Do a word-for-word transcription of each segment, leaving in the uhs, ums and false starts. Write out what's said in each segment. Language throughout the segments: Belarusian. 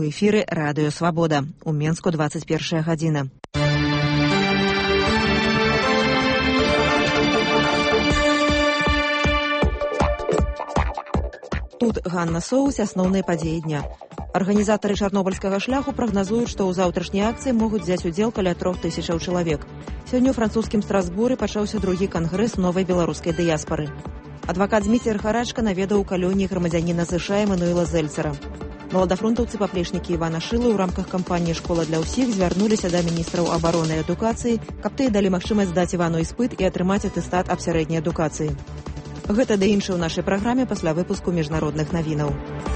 эфіры радыё Свабода. У Менску двадцать першая гадзіна. Тут Ганна Соус, асноўныя падзеі дня. Арганізатары чарнобыльскага шляху прагназуюць, што ў заўтрашняй акцыі могуць взяць удзел каля трох тысячаў чалавек. Сёння ў французскім Страсбуры пачаўся другі кангрэс новай беларускай дыяспары. Адвакат Зміцер Харачка наведаў у калоніі грамадзяніна США Эмануэла Зельцера. Маладафронтаўцы-паплечнікі Івана Шылы ў рамках кампаніі «Школа для ўсіх» звярнуліся да міністраў абароны і адукацыі, каб тыя далі магчымасць здаць Івану іспыт і атрымаць атэстат аб сярэдняй адукацыі. Гэта ды іншае ў нашай праграме пасля выпуску міжнародных навінаў.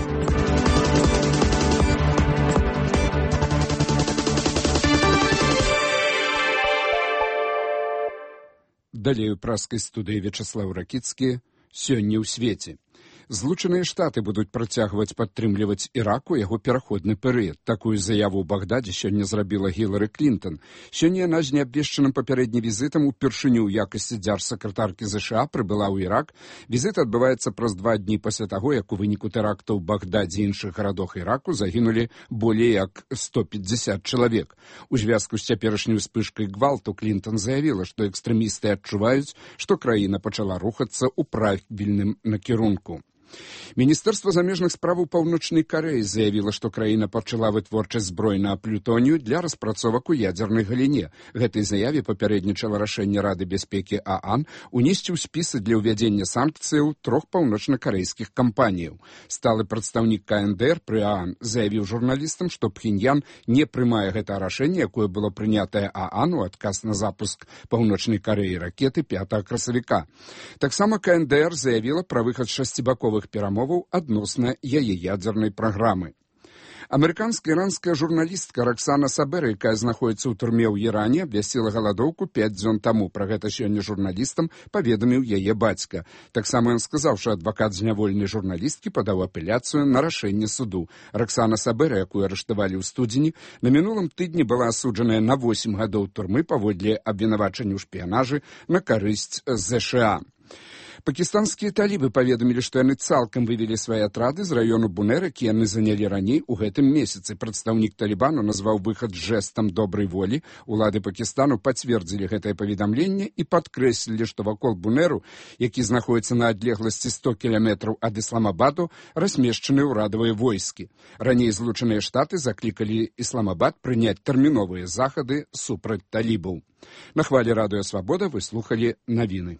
Далей у праскай студыі Вячаслаў Ракіцкі. Сёння ў свеце. Злучаныя Штаты будуць працягваць падтрымліваць Ірак у яго пераходны перыяд. Такую заяву ў Багдадзе сёння зрабіла Гілары Клінтон. Сёння яна з неабвешчаным папярэднім візітам упершыню ў якасці дзяржсакратаркі ЗША прыбыла ў Ірак. Візіт адбываецца праз два дні пасля таго, як у выніку тэрактаў у Багдадзе і іншых гарадах Іраку загінулі болей як сто пятьдесят чалавек. У звязку з цяперашняй успышкай гвалту Клінтон заявіла, што экстрэмісты адчуваюць, што краіна пачала рухацца ў правільным накірунку. Міністэрства замежных справаў Паўночнай Карэі заявіла, што краіна пачала вытворчасць зброі на плютонію для распрацовак у ядзернай галіне. Гэтай заяве папярэднічала рашэнне Рады бяспекі ААН унесці ў спісы для ўвядзення санкцыяў трох паўночнакарэйскіх кампаніяў. Сталы прадстаўнік КНДР пры ААН заявіў журналістам, што Пхеньян не прымае гэта рашэнне, якое было прынятае ААН у адказ на запуск Паўночнай Карэі ракеты пятага красавіка. Таксама КНДР заявіла пра выхад шасцібаковых перамоваў адносна яе ядзернай праграмы. Амерыканска-іранская журналістка Роксана Сабера, якая знаходзіцца ў турме ў Іране, абвясціла галадоўку пяць дзён таму. Пра гэта сёння журналістам паведаміў яе бацька. Таксама ён сказаў, што адвакат зняволенай журналісткі падаў апеляцыю на рашэнне суду. Роксана Сабера, якую арыштавалі ў студзені, на мінулым тыдні была асуджаная на восем гадоў турмы паводле абвінавачання ў шпіянажы на карысць ЗША. Пакістанскія талібы паведамілі, што яны цалкам вывелі свае атрады з раёну Бунер, які яны занялі раней у гэтым месяцы. Прадстаўнік Талібану назваў выхад жэстам добрай волі. Улады Пакістану пацвердзілі гэтае паведамленне і падкрэслілі, што вакол Бунеру, які знаходіцца на адлегласці сто кіламетраў ад Ісламабаду, размешчаны ўрадавыя войскі. Раней Злучаныя Штаты заклікалі Ісламабад прыняць тэрміновыя захады супраць талібаў. На хвалі радыё Свабода вы слухалі навіны.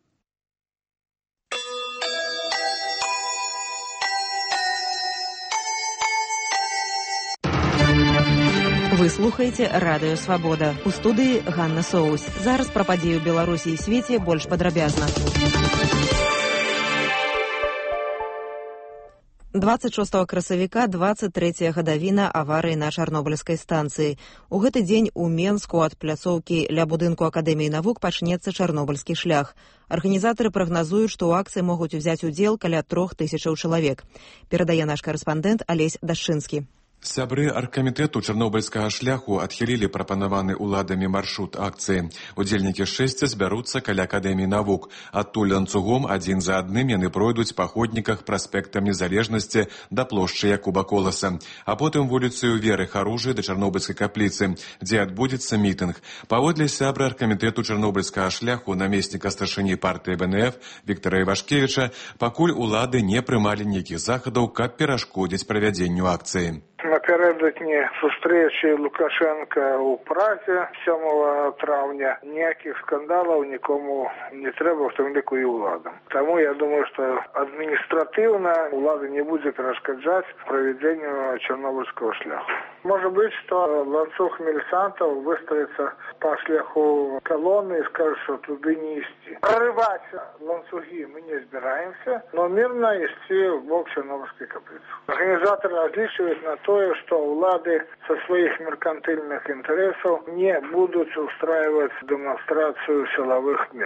Вы слухаеце радыё Свабода. У студыі Ганна Соус. Зараз пра падзеі ў Беларусі і свеце больш падрабязна. двадцать шостага красавіка двадцать трэцяя гадавіна аварыі на чарнобыльскай станцыі. У гэты дзень у Менску ад пляцоўкі ля будынку Акадэміі навук пачнецца чарнобыльскі шлях. Арганізатары прагназуюць, што ў акцыі могуць узяць удзел каля трох тысячаў чалавек. Перадае наш карэспандэнт Алесь Дашчынскі. Сябры аргкамітэту чарнобыльскага шляху адхілілі прапанаваны ўладамі маршрут акцыі. Удзельнікі шэсця збяруцца каля Акадэміі навук. Адтуль ланцугом адзін за адным яны пройдуць па ходніках праспектам Незалежнасці да плошчы Якуба Коласа, а потым вуліцаю Веры Харужы да Чарнобыльскай капліцы, дзе адбудзецца мітынг. Паводле сябра аргкамітэту чарнобыльскага шляху намесніка старшыні партыі БНФ Віктара Івашкевіча, пакуль улады не прымалі ніякіх захадаў, каб перашкодзіць правядзенню акцыі. Напередодні зустрічі Лукашенка у Празі сьомого травня ніяких скандалів нікому не треба, в тому ліку і владам. Тому я думаю, що адміністративно влада не буде перешкоджати проведенню Чорнобильського шляху. Може бути, що ланцюг мілісантів виставиться по шляху колонни і скаже, що туди не йти. Проривати ланцюги ми не збираємося, але мирно йти в бок Чорнобильської каплиці. Організатори розлічують на то, что улады со своих меркантильных интересов не будут устраивать демонстрацию силовых мер.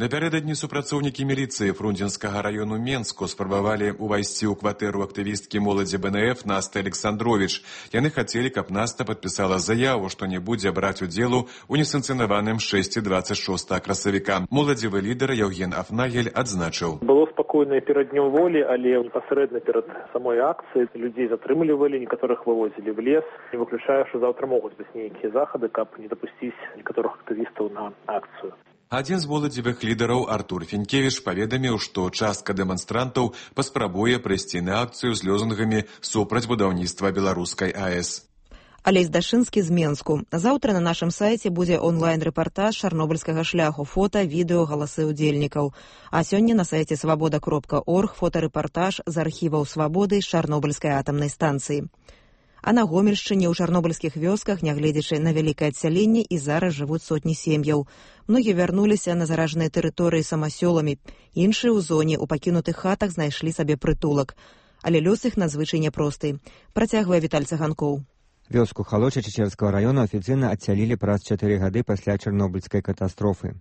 Напярэдадні супрацоўнікі міліцыі Фрунзенскага раёну Менску спрабавалі ўвайсці ў кватэру актывісткі моладзі бэ эн эф Насты Александровіч. Яны хацелі, каб Наста падпісала заяву, што не будзе браць удзелу ў несанкцыянаваным шэсці дваццаць шостага красавіка. Моладзевы лідар Яўген Афнагель адзначыў. Было спакойна перад днём волі, але непасрэдна перад самой акцыяй людзей затрымлівалі, некаторых вывозілі в лес. Не выключаю, што заўтра могуць быць нейкія захады, каб не дапусціць некаторых актывістаў на акцыю. Адзін з моладзевых лідараў Артур Фінкевіч паведаміў, што частка дэманстрантаў паспрабуе прыйсці на акцыю з лозунгамі супраць будаўніцтва беларускай АЭС. Алесь Дашынскі з Менску. Заўтра на нашым сайце будзе онлайн-рэпартаж чарнобыльскага шляху, фота, відэо, галасы ўдзельнікаў. А сёння на сайце свабода кропка орг фотарэпартаж з архіваў свабоды з чарнобыльскай атамнай станцыі. А на Гомельшчыне ў чарнобыльскіх вёсках, нягледзячы на вялікае адсяленне, і зараз жывуць сотні сем'яў. Многія вярнуліся на заражаныя тэрыторыі самасёламі. Іншыя ў зоне ў пакінутых хатах знайшлі сабе прытулак. Але лёс іх надзвычай няпросты. Працягвае Віталь Цаганкоў. Вёску Халоча Чечерскага раёна афіцыйна адсялілі праз чатыры гады пасля чарнобыльскай катастрофы.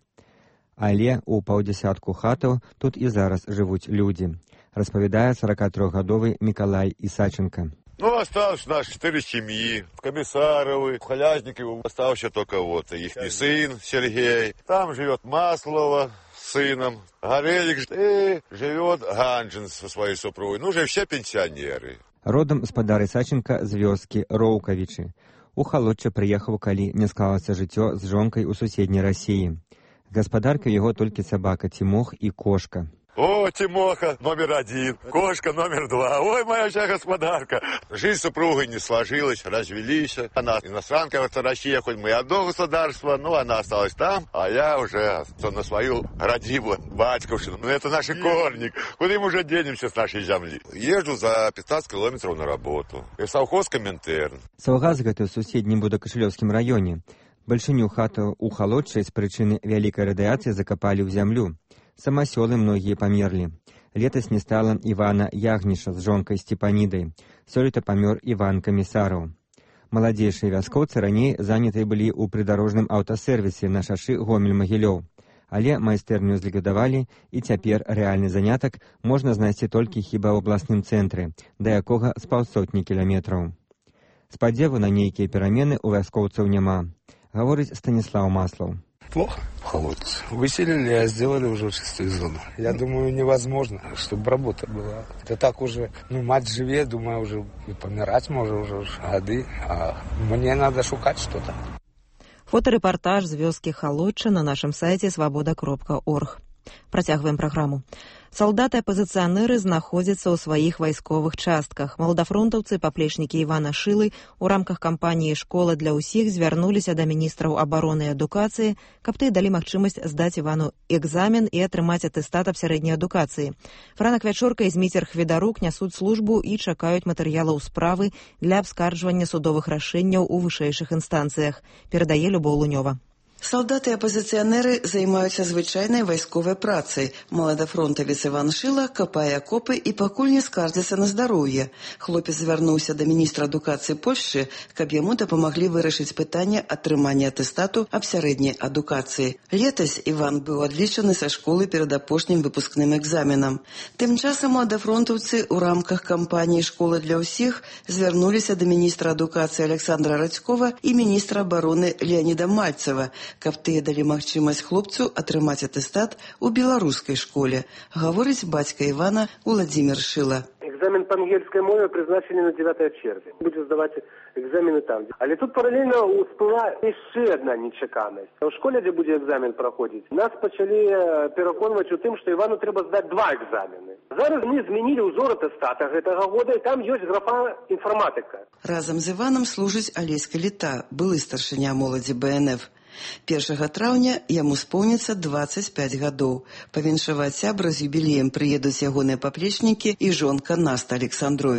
Але ў паўдзясятку хатаў тут і зараз жывуць людзі, распавядае сорокатрохгадовы Мікалай Ісаченко. Ну, осталось у нас четыре семьи. Комиссаровы, Халязниковы. Остался только вот их сын Сергей. Там живет Маслова с сыном. Горелик. И живет Ганжин со своей супругой. Ну, уже все пенсионеры. Родом спадар Ісаченка з вёскі Роўкавічы. У Халочча прыехаў, калі не склалася жыццё з жонкай у суседняй Расіі. Гаспадарка яго толькі сабака Тимох і кошка. О, Тимоха номер один, кошка номер два. Ой, моя вся господарка. Жизнь с супругой не сложилась, развелись. Она иностранка, это Россия, хоть мы одно государство, но она осталась там, а я уже на свою родиву, батьковщину. Ну, это наши корни. Куда мы уже денемся с нашей земли? Езжу за пятнадцать километров на работу. И совхоз Коминтерн. Саўгас гэты ў суседнім Будакашылёўскім раёне. Бальшыню хату ў Халоччы з прычыны вялікай радыяцыі закапалі ў зямлю. Самасёлы многія памерлі. Летась не стала Івана Ягніша з жонкай Степанідай. Сёлета памёр Іван Камісараў. Маладзейшыя вяскоўцы раней занятыя былі ў прыдарожным аўтасервісе на шашы Гомель-Магілёў. Але майстэрню зліквідавалі, і цяпер рэальны занятак можна знайсці толькі хіба ў абласным цэнтры, да якога з паўсотні кіламетраў. Спадзеву на нейкія перамены ў вяскоўцаў няма, гаворыць Станіслаў Маслаў. Плохо, холодец. Выселили, а сделали уже шестую зону. Я думаю, невозможно, чтобы работа была. Это так уже, ну, мать живе, думаю, уже и помирать может уже годы, а мне надо шукать что-то. Фотарэпартаж з вёскі Халочча на нашым сайце свабода кропка орг. Працягваем праграму. Салдаты-апазіцыянеры знаходзяцца ў сваіх вайсковых частках. Маладафронтаўцы, паплечнікі Івана Шылы у рамках кампаніі «Школа для ўсіх» звярнуліся да міністраў абароны і адукацыі, каб тыя далі магчымасць здаць Івану экзамен і атрымаць атэстат аб сярэдняй адукацыі. Франак Вячорка і Зміцер Хведарук нясуць службу і чакаюць матэрыялаў справы для абскарджвання судовых рашэнняў у вышэйшых інстанцыях, перадае Любоў Лунёва. Салдаты-апазіцыянеры займаюцца звычайнай вайсковай працай. Маладафронтавец Іван Шыла капае акопы і пакуль не скардзіцца на здароўе. Хлопец звярнуўся да міністра адукацыі Польшчы, каб яму дапамаглі вырашыць пытанне атрымання атэстату аб сярэдняй адукацыі. Летась Іван быў адлічаны са школы перад апошнім выпускным экзаменам. Тым часам маладафронтаўцы ў рамках кампаніі «Школа для ўсіх» звярнуліся да міністра адукацыі Александра Радзькова і міністра абароны Леаніда Мальцева, каб тыя далі магчымасць хлопцу атрымаць атэстат у беларускай школе, гаворыць бацька Івана Уладзімір Шыла. Экзамен по ангельской мове призначены на девятое червня. Будем сдавать экзамены там. Але тут параллельно всплыла еще одна нечаканность. В школе, где будет экзамен проходить, нас почали переконывать у тым, что Ивану треба сдать два экзамены. Зараз мы зменили узор атэстата гэтага года, и там есть графа информатика. Разом з Иваном служыць Алесь Каліта, былы старшыня моладзі бэ эн эф. першага траўня яму споўніцца дваццаць пяць гадоў. Павіншаваць сябра з юбілеем прыедуць ягоныя паплечнікі і жонка Наста Александровіч.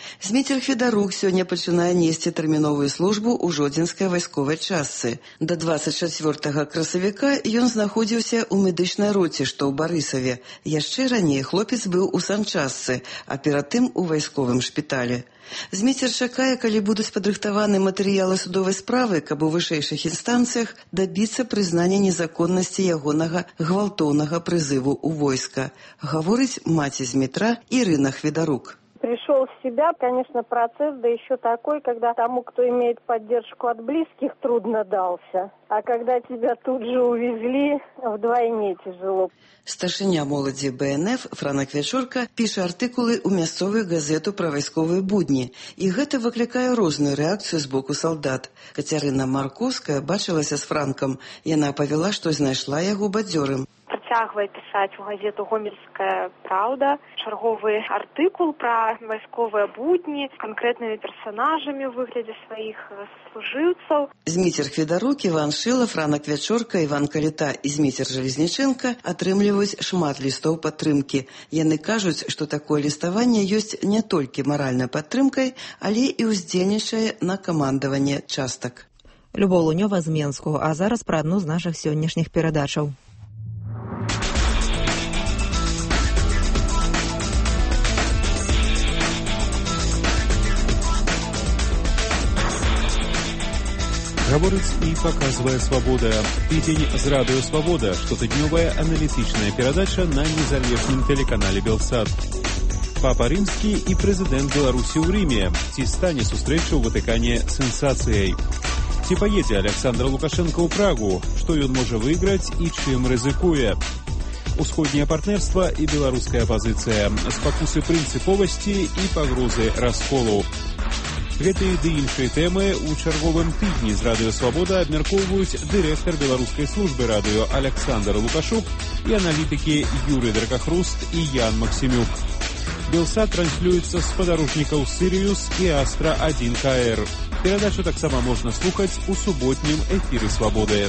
Зміцер Федарук сёння пачынае несці тэрміновую службу ў жодзінскай вайсковай частцы. Да дваццаць чацвёртага красавіка ён знаходзіўся ў медычнай роце, што ў Барысаве. Яшчэ раней хлопец быў у санчастцы, а перад тым у вайсковым шпіталі. Зміцер чакае, калі будуць падрыхтаваны матэрыялы судовай справы, каб у вышэйшых інстанцыях дабіцца прызнання незаконнасці ягонага гвалтоўнага прызыву ў войска, гаворыць маці Змітра Ірына Хведарук. Пришел в себя, конечно, процесс, да еще такой, когда тому, кто имеет поддержку от близких, трудно дался. А когда тебя тут же увезли, вдвойне тяжело. Старшыня моладзі бэ эн эф Франак Вячорка піша артыкулы ў мясцовую газету пра вайсковыя будні. І гэта выклікае розную рэакцыю з боку салдат. Кацярына Маркоўская бачылася з Франкам. Яна павяла, што знайшла яго бадзёрым. Працягвае пісаць у газету «Гомельская правда» чарговы артыкул пра вайсковыя будні з канкрэтнымі персанажамі ў выглядзе сваіх служыўцаў. Зміцер Федарук, Іван Шыла, Франак Вячорка, Іван Каліта і Зміцер Жалезніченка атрымліваюць шмат лістоў падтрымкі. Яны кажуць, што такое ліставанне ёсць не толькі маральнай падтрымкай, але і ўздзейнічае на камандаванне частак. Любоў Лунёва з Менску, а зараз пра адну з нашых сённяшніх перадачаў. Гаворыць і паказвае «Свабода». Тыдзень з радыё «Свабода», штотыднёвая аналітычная перадача на незалежным тэлеканале «Белсат». Папа Рымскі і прэзідэнт Беларусі ў Рыме. Ці стане сустрэча ў Ватыкане сенсацыяй? Ці паедзе Александр Лукашенко ў Прагу? Што ён можа выйграць і чым рызыкуе? Усходняе партнерства і беларуская апазіцыя. Спакусы прынцыповасці і пагрозы расколу. Гэтыя ды іншыя тэмы ў чарговым тыдні з радыё «Свабода» абмяркоўваюць дырэктар беларускай службы радыё Александр Лукашук і аналітыкі Юрый Дракахруст і Ян Максімюк. Белсат транслюецца з спадарожнікаў «Сірыюс» і «Астра один ка эр». Перадачу таксама можна слухаць у суботнім эфіры «Свабоды».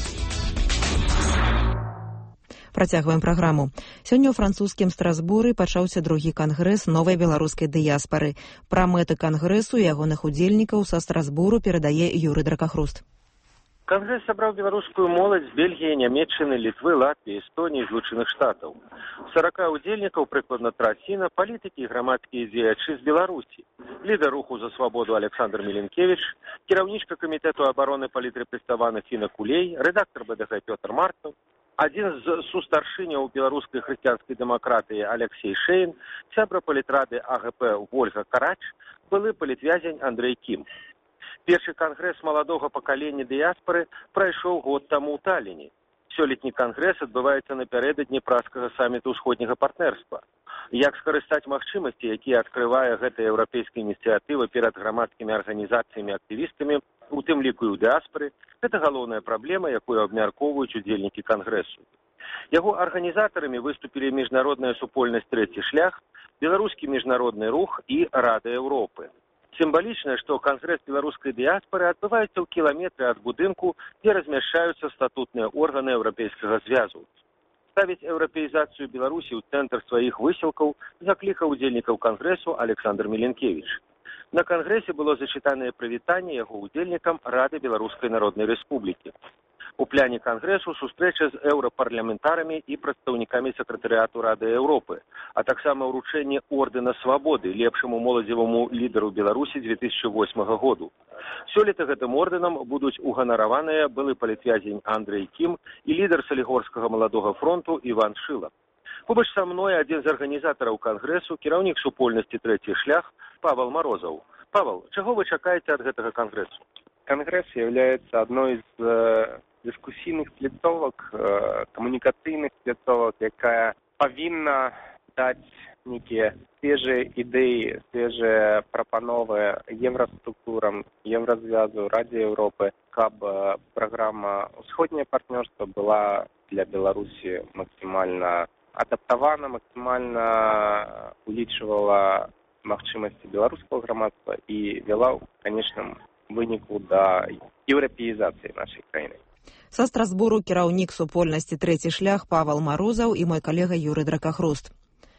Працягваем праграму. Сёння ў французскім Страсбуры пачаўся другі кангрэс новай беларускай дыяспары. Пра мэты кангрэсу і ягоных удзельнікаў са Страсбуру перадае Юрый Дракахруст. Кангрэс сабраў беларускую моладзь з Бельгіі, Нямецчыны, Літвы, Латвіі, Эстоніі, Злучаных Штатаў. сорока удзельнікаў, прыкладна траціна, палітыкі і грамадскія дзеячы з Беларусі. Лідар руху за свабоду Александр Міленкевіч, кіраўнічка камітэту абароны палітрэпрэставаных Інна Кулей, рэдактар бэ дэ гэ Пётр Марцаў, адзін з сустаршыняў беларускай хрысціянскай дэмакратыі Алексей Шейн, сябра палітрады а гэ пэ Вольга Карач, былы палітвязень Андрэй Кім. Першы кангрэс маладога пакалення дыяспары прайшоў год таму ў Талліне. Сёлетні кангрэс адбываецца напярэдадні пражскага саміту ўсходняга партнерства. Як скарыстаць магчымасці, якія адкрывае гэтая еўрапейская ініцыятыва перад грамадскімі арганізацыямі і актывістамі, у тым ліку і ў дыаспары, гэта галоўная праблема, якую абмяркоўваюць удзельнікі кангрэсу. Яго арганізатарамі выступілі міжнародная супольнасць «Трэці шлях», беларускі міжнародны рух і Рада Еўропы. Сімвалічна, што кангрэс беларускай дыяспары адбываецца ў кіламетры ад будынку, дзе размяшчаюцца статутныя органы Еўрапейскага звязу. Ставіць еўрапеізацыю Беларусі ў цэнтр сваіх высілкаў заклікаў удзельнікаў кангрэсу Александр Міленкевіч. На кангрэсе было зачытанае прывітанне яго удзельнікам Рады Беларускай Народнай Рэспублікі. У пляне кангрэсу сустрэча з еўрапарламентарамі і прадстаўнікамі сакратарыяту Рады Еўропы, а таксама ўручэнне ордэна свабоды лепшаму моладзеваму лідару Беларусі две тысячи восьмага году. Сёлета гэтым ордэнам будуць уганараваныя былы палітвязень Андрэй Кім і лідар салігорскага маладога фронту Іван Шыла. Побач са мной адзін з арганізатараў кангрэсу, кіраўнік супольнасці «Трэці шлях» Павел Морозов. Павел, чаго вы чакаеце ад гэтага кангрэсу? Конгресс является одной из э, дискуссійных пляцовак, э, камунікацыйных пляцовак, якая павінна даць нейкія свежыя ідэі, свежыя прапановы еўраструктурам, еўразвязу, Радзе Еўропы, каб э, праграма «Усходняе партнерство» была для Беларусі максимально адаптавана, максимально улічвала магчымасці беларускага грамадства і вела ў канечным выніку да еўрапеізацыі нашай краіны. Са Страсбуру кіраўнік супольнасці «Трэці шлях» Павел Морозов і мой калега Юрый Дракахруст.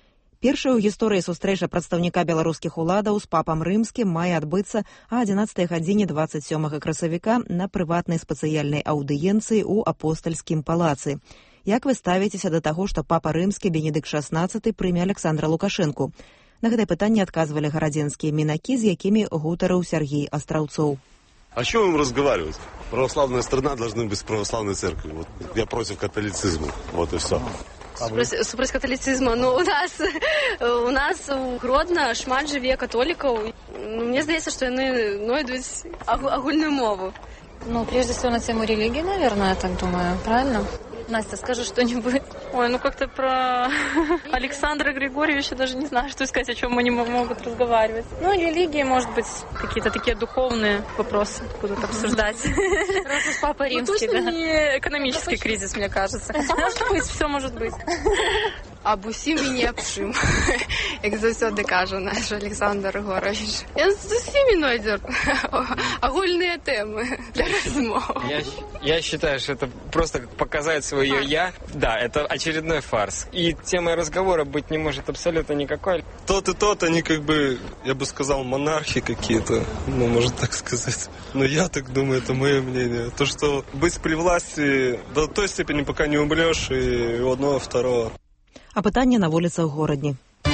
Першая ў гісторыі сустрэча прадстаўніка беларускіх уладаў з папам рымскім мае адбыцца а адзінаццатай гадзіне дваццаць сёмага красавіка на прыватнай спецыяльнай аўдыенцыі ў апостальскім палацы. Як вы ставіцеся да таго, што папа рымскі Бенедыкт шаснаццаты прыме Александра Лукашэнку? На гэтае пытанне адказвалі гарадзенскія мінакі, з якімі гутарыў Сергей Астраўцоў. О чем им разговаривать? Православная страна должна быть православной церковью. Вот. Я против католицизма. Вот и все. Супроць каталіцызма. Ну, у нас, у нас у Гродно шмат жыве католікаў. Ну, мне здаецца, што яны знойдуць агульную мову. Ну, прежде всего на тему религии, наверное, я так думаю. Правильно? Настя, скажи что-нибудь. Ой, ну как-то про Александра Григорьевича даже не знаю, что сказать, о чем они могут разговаривать. Ну, религии, может быть, какие-то такие духовные вопросы будут обсуждать. Раз уж папа римский, да? Ну, точно не экономический кризис, мне кажется. Хотя, может быть, все может быть. Аб усім і не аб чым, як заўсёды кажа наш Александр Григорович. Ён з усімі знойдзе агульныя тэмы для размов. Я, я считаю, что это просто показать свое «я». Да, это очередной фарс. И темой разговора быть не может абсолютно никакой. Тот и тот, они как бы, я бы сказал, монархи какие-то, ну, можно так сказать. Но я так думаю, это мое мнение. То, что быть при власти до той степени, пока не умрешь, и у одного, второго. А пытанне на вуліцах горадні.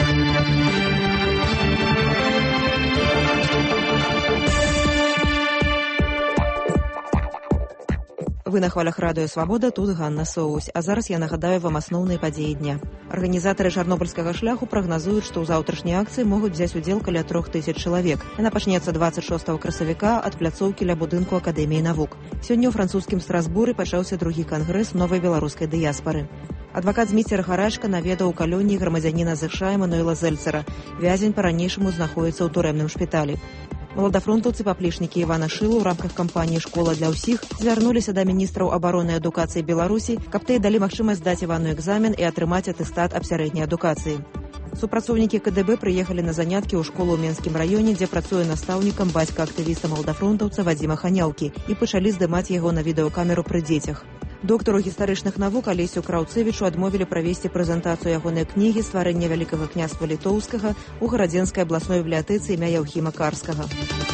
Вы на хвалях радыё «Свабода», тут Ганна Соусь. А зараз я нагадаю вам асноўныя падзеі дня. Арганізатары чарнобыльскага шляху прагназуюць, што ў заўтрашняй акцыі могуць взяць удзел каля трох тысяч чалавек. Яна пачнецца дваццаць шостага красавіка ад пляцоўкі ля будынку Акадэміі навук. Сёння ў французскім Страсбуры пачаўся другі кангрэс новай беларускай дыяспары. Адвакат Зміцер Гарачка наведаў у калоніі грамадзяніна ЗША Эмануэла Зельцера. Вязень па-ранейшаму знаходзіцца ў турэмным шпіталі. Маладафронтаўцы паплечнікі Івана Шылу ў рамках кампаніі «Школа для ўсіх» звярнуліся да міністраў абароны і адукацыі Беларусі, каб тыя далі магчымасць здаць Івану экзамен і атрымаць атэстат аб сярэдняй адукацыі. Супрацоўнікі КДБ прыехалі на заняткі ў школу ў Менскім раёне, дзе працуе настаўнікам бацька актывіста маладафронтаўца Вадзіма Ханяўкі, і пачалі здымаць яго на відэакамеру пры дзецях. Доктару гістарычных навук Алесю Краўцевічу адмовілі правесці прэзентацыю ягонай кнігі «Стварэнне вялікага княства літоўскага» у гарадзенскай абласной бібліятэцы імя Яўхіма Карскага.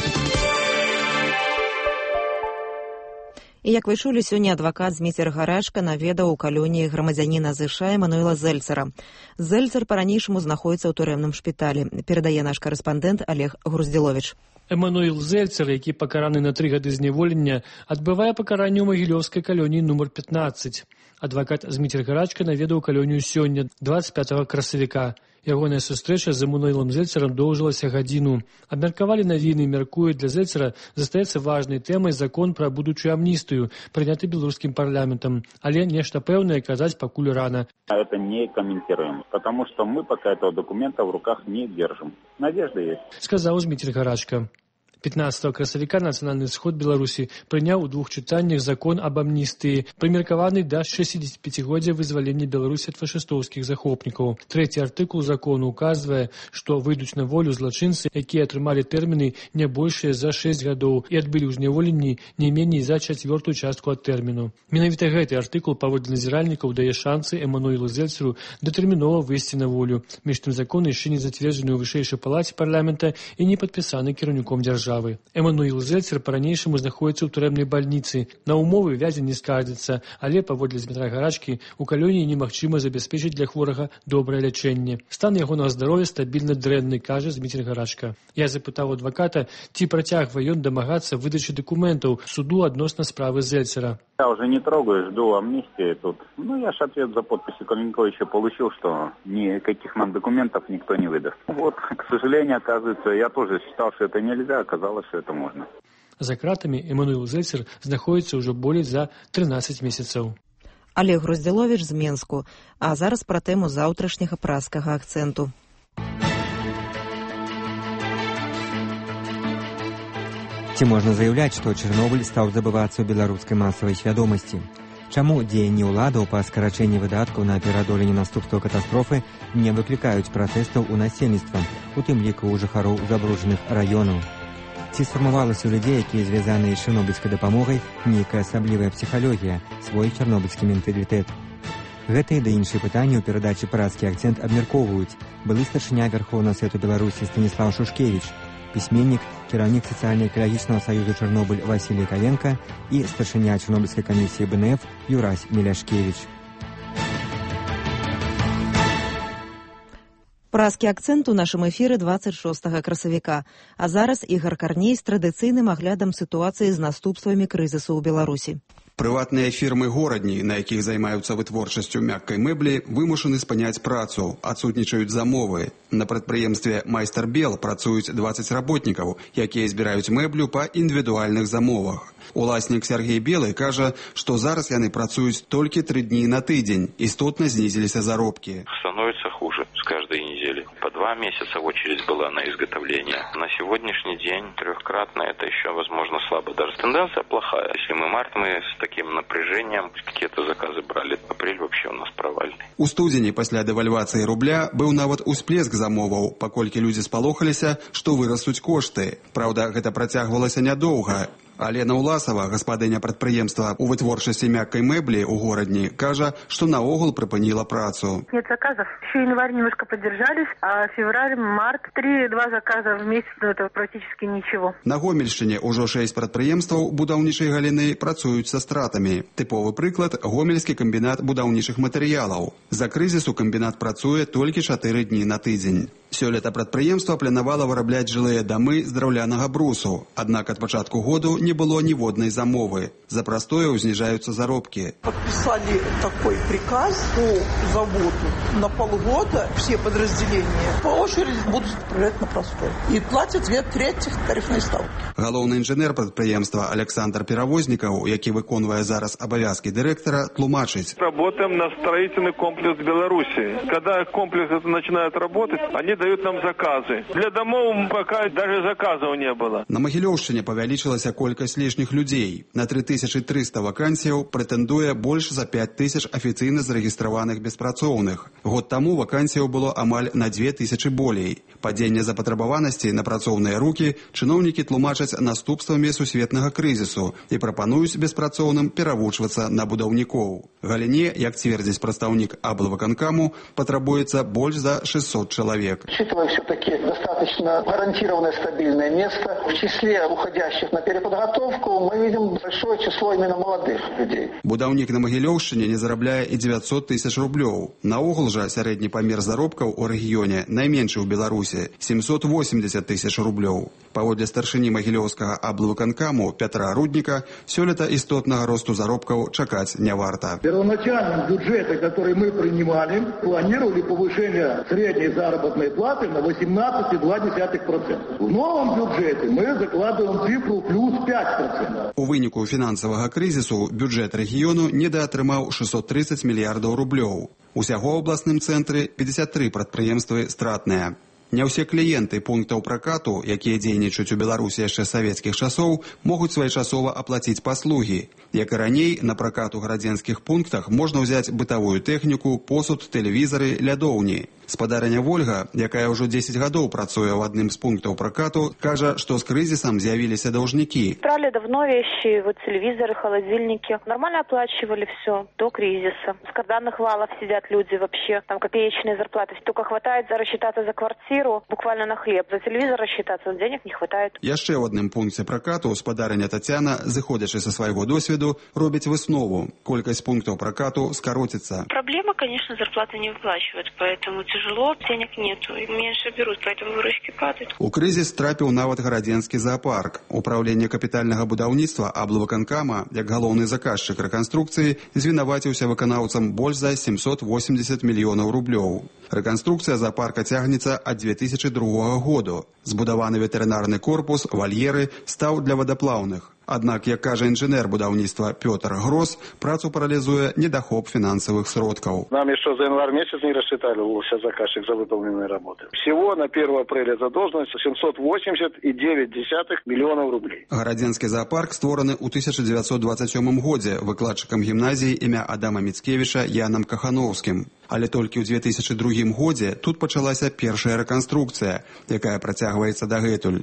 І як вы чулі, сёння адвакат Зміцер Гарачка наведаў у калоніі грамадзяніна ЗША Эмануэла Зельцера. Зельцер па-ранейшаму знаходзіцца ў турэмным шпіталі. Перадае наш карэспандэнт Олег Груздзіловіч. Эмануэл Зельцер, які пакараны на тры гады зняволення, адбывае пакаранне ў магілёўскай калоніі нумар пятнаццаць. Адвакат Зміцер Гарачка наведаў калонію сёння, дваццаць пятага красавіка. Ягоная сустрэча з Эмануэлам Зельцерам доўжылася гадзіну. Абмеркавалі навіны, мяркуюць, для Зельцера застаецца важнай тэмай закон пра будучую амністыю, прыняты беларускім парламентам. Але нешта пэўнае казаць пакуль рана. Это не комментируем, потому что мы пока этого документа в руках не держим. Надежда есть. Сказаў Зміцер Гарачка. пятнаццатага красавіка Нацыянальны сход Беларусі прыняў у двух чытаннях закон аб амністыі, прымеркаваны да шэсцідзесяціпяцігоддзя вызвалення Беларусі ад фашыстоўскіх захопнікаў. Трэці артыкул закону указвае, што выйдуць на волю злачынцы, якія атрымалі тэрміны не большыя за шэсць гадоў і адбылі ў зняволенні не меней за чацвёртую частку ад тэрміну. Менавіта гэты артыкул паводле назіральнікаў дае шансы Эмануэлу Зельцеру датэрмінова выйсці на волю. Між тым закон яшчэ не зацверджаны ў вышэйшай палаце парламента і не падпісаны кіраўніком дзяржавы. Эмануэл Зельцер па-ранейшаму знаходзіцца ў турэмнай бальніцы. На умовы вязень не скардзіцца, але, паводле Змітра Гарачкі, у калоніі немагчыма забяспечыць для хворага добрае лячэнне. Стан ягонага здароўя стабільна дрэнны, кажа Змітр Гарачка. Я запытаў адваката, ці працягвае ён дамагацца выдачы дакументаў суду адносна справы Зельцера. Я уже не трогаю, жду амнистии тут. Ну, я же ответ за подписью Калинковича получил, что никаких нам документов никто не выдаст. Вот, к сожалению, оказывается, я тоже считал, что это нельзя, оказалось, что это можно. За кратамі Эмануэл Зельцер знаходзіцца ўжо болей за трынаццаць месяцаў. Олег Груздзіловіч з Менску. А зараз пра тэму заўтрашняга праскага акцэнту. Ці можна заяўляць, што Чарнобыль стаў забывацца ў беларускай масавай свядомасці? Чаму дзеянні ўладаў па скарачэнні выдаткаў на пераадоленне наступстваў катастрофы не выклікаюць пратэстаў у насельніцтва, у тым ліку ў жыхароў забруджаных раёнаў? Ці сфармавалася ў людзей, якія звязаныя з чарнобыльскай дапамогай, нейкая асаблівая псіхалогія, свой чарнобыльскі менталітэт? Гэтыя ды іншыя пытанні ў перадачы «Прадскі акцэнт» абмяркоўваюць былы старшыня Вярхоўнага Савету Беларусі Станіслав Шушкевіч, пісьменнік, кіраўнік сацыяльна-экалагічнага саюзу «Чарнобыль» Васілій Каленка і старшыня Чарнобыльскай камісіі бэ эн эф Юрась Міляшкевіч. Празкі акцэнт у нашым эфіры дваццаць шостага красавіка. А зараз Ігар Карней з традыцыйным аглядам сітуацыі з наступствамі крызісу ў Беларусі. Прыватныя фірмы горадні, на якіх займаюцца вытворчасцю мяккай мэблі, вымушаны спыняць працу, адсутнічаюць замовы. На прадпрыемстве «Майстар Бел» працуюць дваццаць работнікаў, якія збіраюць мэблю па індывідуальных замовах. Уласнік Сергей Белый кажа, што зараз яны працуюць толькі тры дні на тыдзень, істотна знізіліся заробкі. Становится хуже с каждой недели. По два месяца очередь была на изготовление. На сегодняшний день трехкратно это еще, возможно, слабо. Даже тенденция плохая. Если мы март, мы с таким напряжением какие-то заказы брали. Апрель вообще у нас провальный. У студзені пасля дэвальвацыі рубля быў нават усплеск замоваў, паколькі людзі спалохаліся, што вырастуць кошты. Праўда, гэта працягвалася нядоўга. Алена Уласова, гаспадыня прадпрыемства ў вытворчасці мяккай мэблі ў горадні, кажа, што наогул прыпыніла працу. Нет заказов. Еще январь немножко поддержались, а февраль, март, три-два заказа в месяц, ну это практически ничего. На Гомельшчыне ўжо шэсць прадпрыемстваў будаўнічай галіны працуюць са стратамі. Тыповы прыклад – Гомельскі камбінат будаўнічых матэрыялаў. За крызісу камбінат працуе толькі чатыры дні на тыдзень. Сёлета прадпрыемства планавала вырабляць жылыя дамы з драўлянага брусу, аднак ад пачатку году не было ніводнай замовы. За прастое зніжаюцца заробкі. Подписали такой приказ по заводу. На полгода все подразделения по очереди будут отправлять на простой. И платят две трети тарифной ставки. Галоўны інжынер прадпрыемства Александр Перавознікаў, які выконвае зараз абавязкі дырэктара, тлумачыць. Работаем на строительный комплекс Беларуси. Когда комплекс начинает работать, они дают нам заказы. Для домов пока даже заказов не было. На Магілёўшчыне павялічылася колькасць лішніх людзей. На тры тысячы трыста вакансіяў прэтэндуе больш за пяць тысяч афіцыйна зарэгістраваных беспрацоўных. Год таму вакансіяў было амаль на дзве тысячы болей. Падзенне запатрабаванасці на працоўныя рукі чыноўнікі тлумачаць наступствамі сусветнага крызісу і прапануюць беспрацоўным перавучвацца на будаўнікоў. Галіне, як цвердзіць прадстаўнік аблвыканкаму, патрабуецца больш за шестьсот человек. Учитывая все-таки достаточно гарантированное стабильное место, в числе уходящих на переподготовку мы видим большое число именно молодых людей. Будаўнік на Магілёўшчыне не зарабляе і дзевяцьсот тысяч рублёў. Наогул жа сярэдні памер заробкаў у рэгіёне найменшы ў Беларусі – семьсот восемьдесят тысяч рублёў. Паводле старшыні Магілёўскага аблвыканкаму Пятра Рудніка, сёлета істотнага росту заробкаў чакаць не варта. Первоначальном бюджете, который мы принимали, планировали повышение средней заработной платы на восемнадцать целых два десятых процента. В новом бюджете мы закладываем цифру плюс пять процентов. У выніку фінансавага крызісу бюджэт рэгіёну недаатрымаў шестьсот тридцать мільярдаў рублёў. Усяго ў абласным цэнтры пятьдесят три прадпрыемствы стратныя. Не ўсе кліенты пунктаў пракату, якія дзейнічаюць у Беларусі яшчэ савецкіх часоў, могуць своечасова аплаціць паслугі. Як і раней, на пракат у гарадзенскіх пунктах можна ўзяць бытавую тэхніку, посуд, тэлевізары, лядоўні. Спадарыня Вольга, якая ўжо дзесяць гадоў працуе ў адным з пунктаў пракату, кажа, што з крызісам з'явіліся даўжнікі. Брали давно вещи, вот телевизоры, холодильники. Нормально оплачивали все до кризиса. С карданных валов сидят люди вообще, там копеечные зарплаты. Только хватает рассчитаться за квартиру, буквально на хлеб. За телевизор рассчитаться, денег не хватает. Яшчэ ў адным пункце пракату спадарыня Тацяна, зыходзячы са свайго досведу, робіць выснову. Колькасць пунктаў пракату скароціцца. Проблема, конечно, зарплаты не выплачивают, поэтому тяжело, денег нету, и меньше берут, поэтому выручки падают. У крызіс трапіў нават гарадзенскі зоопарк. Управленне капітальнага будаўніцтва аблвыканкама, як галоўны заказчык рэканструкцыі, звінаваціўся выканаўцам больш за семьсот восемьдесят мільёнаў рублёў. Рэканструкцыя зоопарка цягнецца ад две тысячи другога году. Збудаваны ветэрынарны корпус, вальеры, стаў для вадаплаўных. Аднак, як кажа інжынер будаўніцтва Пётр Грос, працу паралізуе недахоп фінансавых сродкаў. Нам еще за январь месяц не рассчитали вся заказчик за выполненные работы. Всего на первое апреля задолженность семьсот восемьдесят девять миллионов рублей. Гарадзенскі зоопарк створаны ў тысяча дзевяцьсот двадцать сёмым годзе выкладчыкам гімназіі імя Адама Міцкевіча Янам Кахановскім. Але толькі ў две тысячи другім годзе тут пачалася першая рэканструкцыя, якая працягваецца дагэтуль.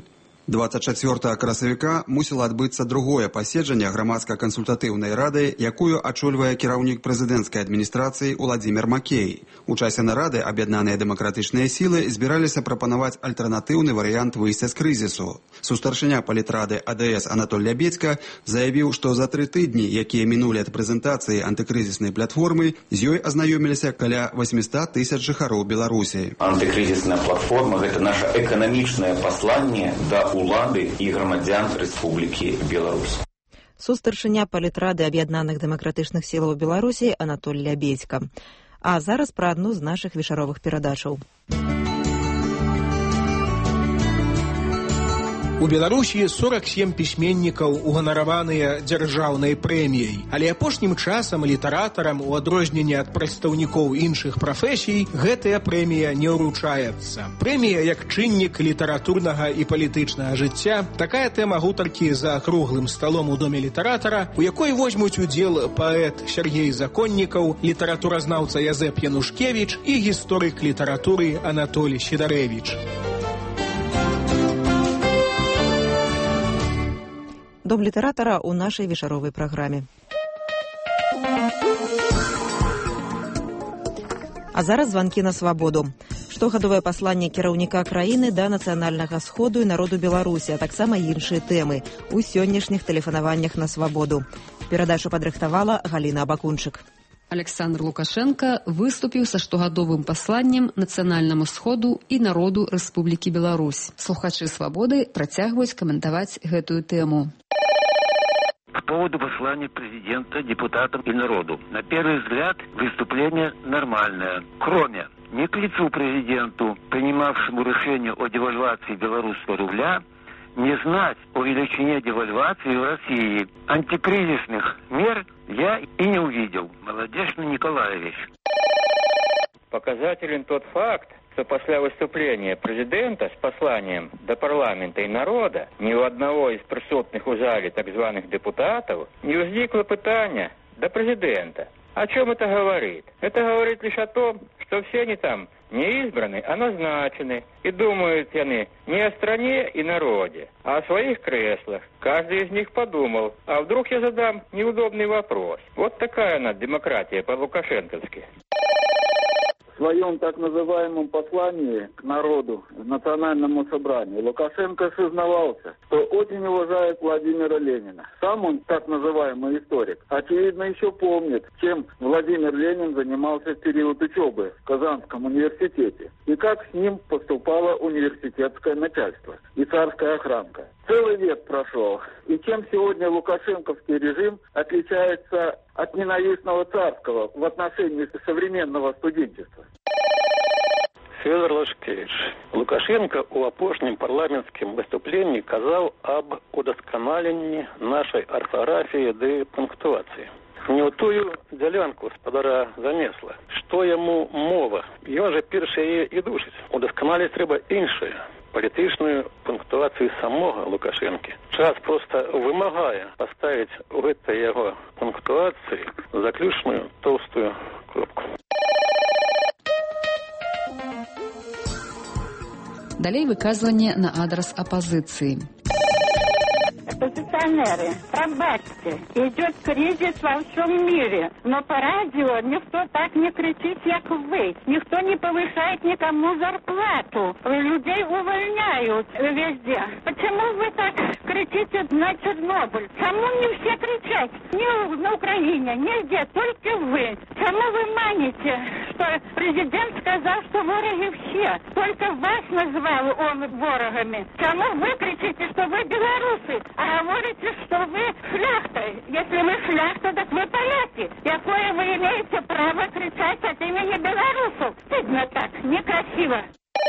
двадцать чацвёртага красавіка мусіла адбыцца другое паседжанне грамадска-кансультатыўнай рады, якую ачольвае кіраўнік прэзідэнцкай адміністрацыі Уладзімір Макей. У часе нарады аб'яднаныя дэмакратычныя сілы збіраліся прапанаваць альтэрнатыўны варыянт выйсця з крызісу. Сустаршыня палітрады А Дэ Эс Анатоль Лябедзька заявіў, што за тры тыдні, якія мінулі ад прэзентацыі антыкрызіснай платформы, з ёй азнаёміліся каля восемьсот тысяч жыхароў Беларусі. Антыкрызісная платформа – гэта наша эканамічнае пасланне да улады і грамадзян Рэспублікі Беларусь. Сустаршыня палітрады аб'яднаных дэмакратычных сілаў Беларусі Анатоль Лябедзька. А зараз пра адну з нашых вечаровых перадачаў. У Беларусі сорок сем пісьменнікаў уганараваныя дзяржаўнай прэміяй, але апошнім часам літаратарам, у адрозненне ад прадстаўнікоў іншых прафесій, гэтая прэмія не ўручаецца. Прэмія як чыннік літаратурнага і палітычнага жыцця, такая тэма гутаркі за круглым сталом у доме літаратара, у якой возьмуць удзел паэт Сергей Законнікаў, літаратуразнаўца Язэп Янушкевіч і гісторык літаратуры Анатолій Сідарэвіч. Дом літаратара ў нашай вечаровай праграме. А зараз званкі на свабоду. Штогадовае пасланне кіраўніка краіны да нацыянальнага сходу і народу Беларусі, а таксама іншыя тэмы ў сённяшніх тэлефанаваннях на свабоду. Перадачу падрыхтавала Галіна Абакунчык. Александр Лукашенко выступіў са штогадовым пасланнем нацыянальнаму сходу і народу Рэспублікі Беларусь. Слухачы свабоды працягваюць каментаваць гэтую тэму. По поводу послания президента, депутатам и народу. На первый взгляд, выступление нормальное. Кроме, не к лицу президенту, принимавшему решение о девальвации белорусского рубля, не знать о величине девальвации в России. Антикризисных мер я и не увидел. Молодежный Николаевич. Показателен тот факт, что после выступления президента с посланием до парламента и народа ни у одного из присутных в зале так званых депутатов не возникло пытания до президента. О чем это говорит? Это говорит лишь о том, что все они там не избраны, а назначены. И думают они не о стране и народе, а о своих креслах. Каждый из них подумал, а вдруг я задам неудобный вопрос. Вот такая она демократия по-лукашенковски. В своем так называемом послании к народу, национальному собранию, Лукашенко сознавался, что очень уважает Владимира Ленина. Сам он, так называемый историк, очевидно еще помнит, чем Владимир Ленин занимался в период учебы в Казанском университете и как с ним поступало университетское начальство и царская охранка. Целый век прошел, и чем сегодня лукашенковский режим отличается от ненавистного царского в отношении современного студенчества? Федор Лашкевич. Лукашенко у апошнім парламенцкім выступленні казаў аб удасканаленні нашай арфаграфіі ды пунктуацыі. Не ў тую дзялянку спадара занесла. Што яму мова? Ён жа першы яе і душыць. Удасканаліць трэба іншае. Палітычную пунктуацыю самога Лукашэнкі. Час проста вымагае паставіць у гэтай яго пунктуацыі заключную тоўстую кропку. Далей выказванне на адрес апозиции. Оппозиционеры, пробачьте, идет кризис во всем мире, но по радио никто так не кричит, как вы. Никто не повышает никому зарплату. Людей увольняют везде. Почему вы так кричите на Чернобыль? Кому не все кричать? Не на Украине, нигде, только вы. Кому вы маните, что президент сказал, что вороги все? Только вас назвал он ворогами. Кому вы кричите, что вы белорусы? А говорите, что вы шляхта. Если вы шляхта, так вы поляки. Какое вы имеете право кричать от имени белорусов? Стыдно так, некрасиво.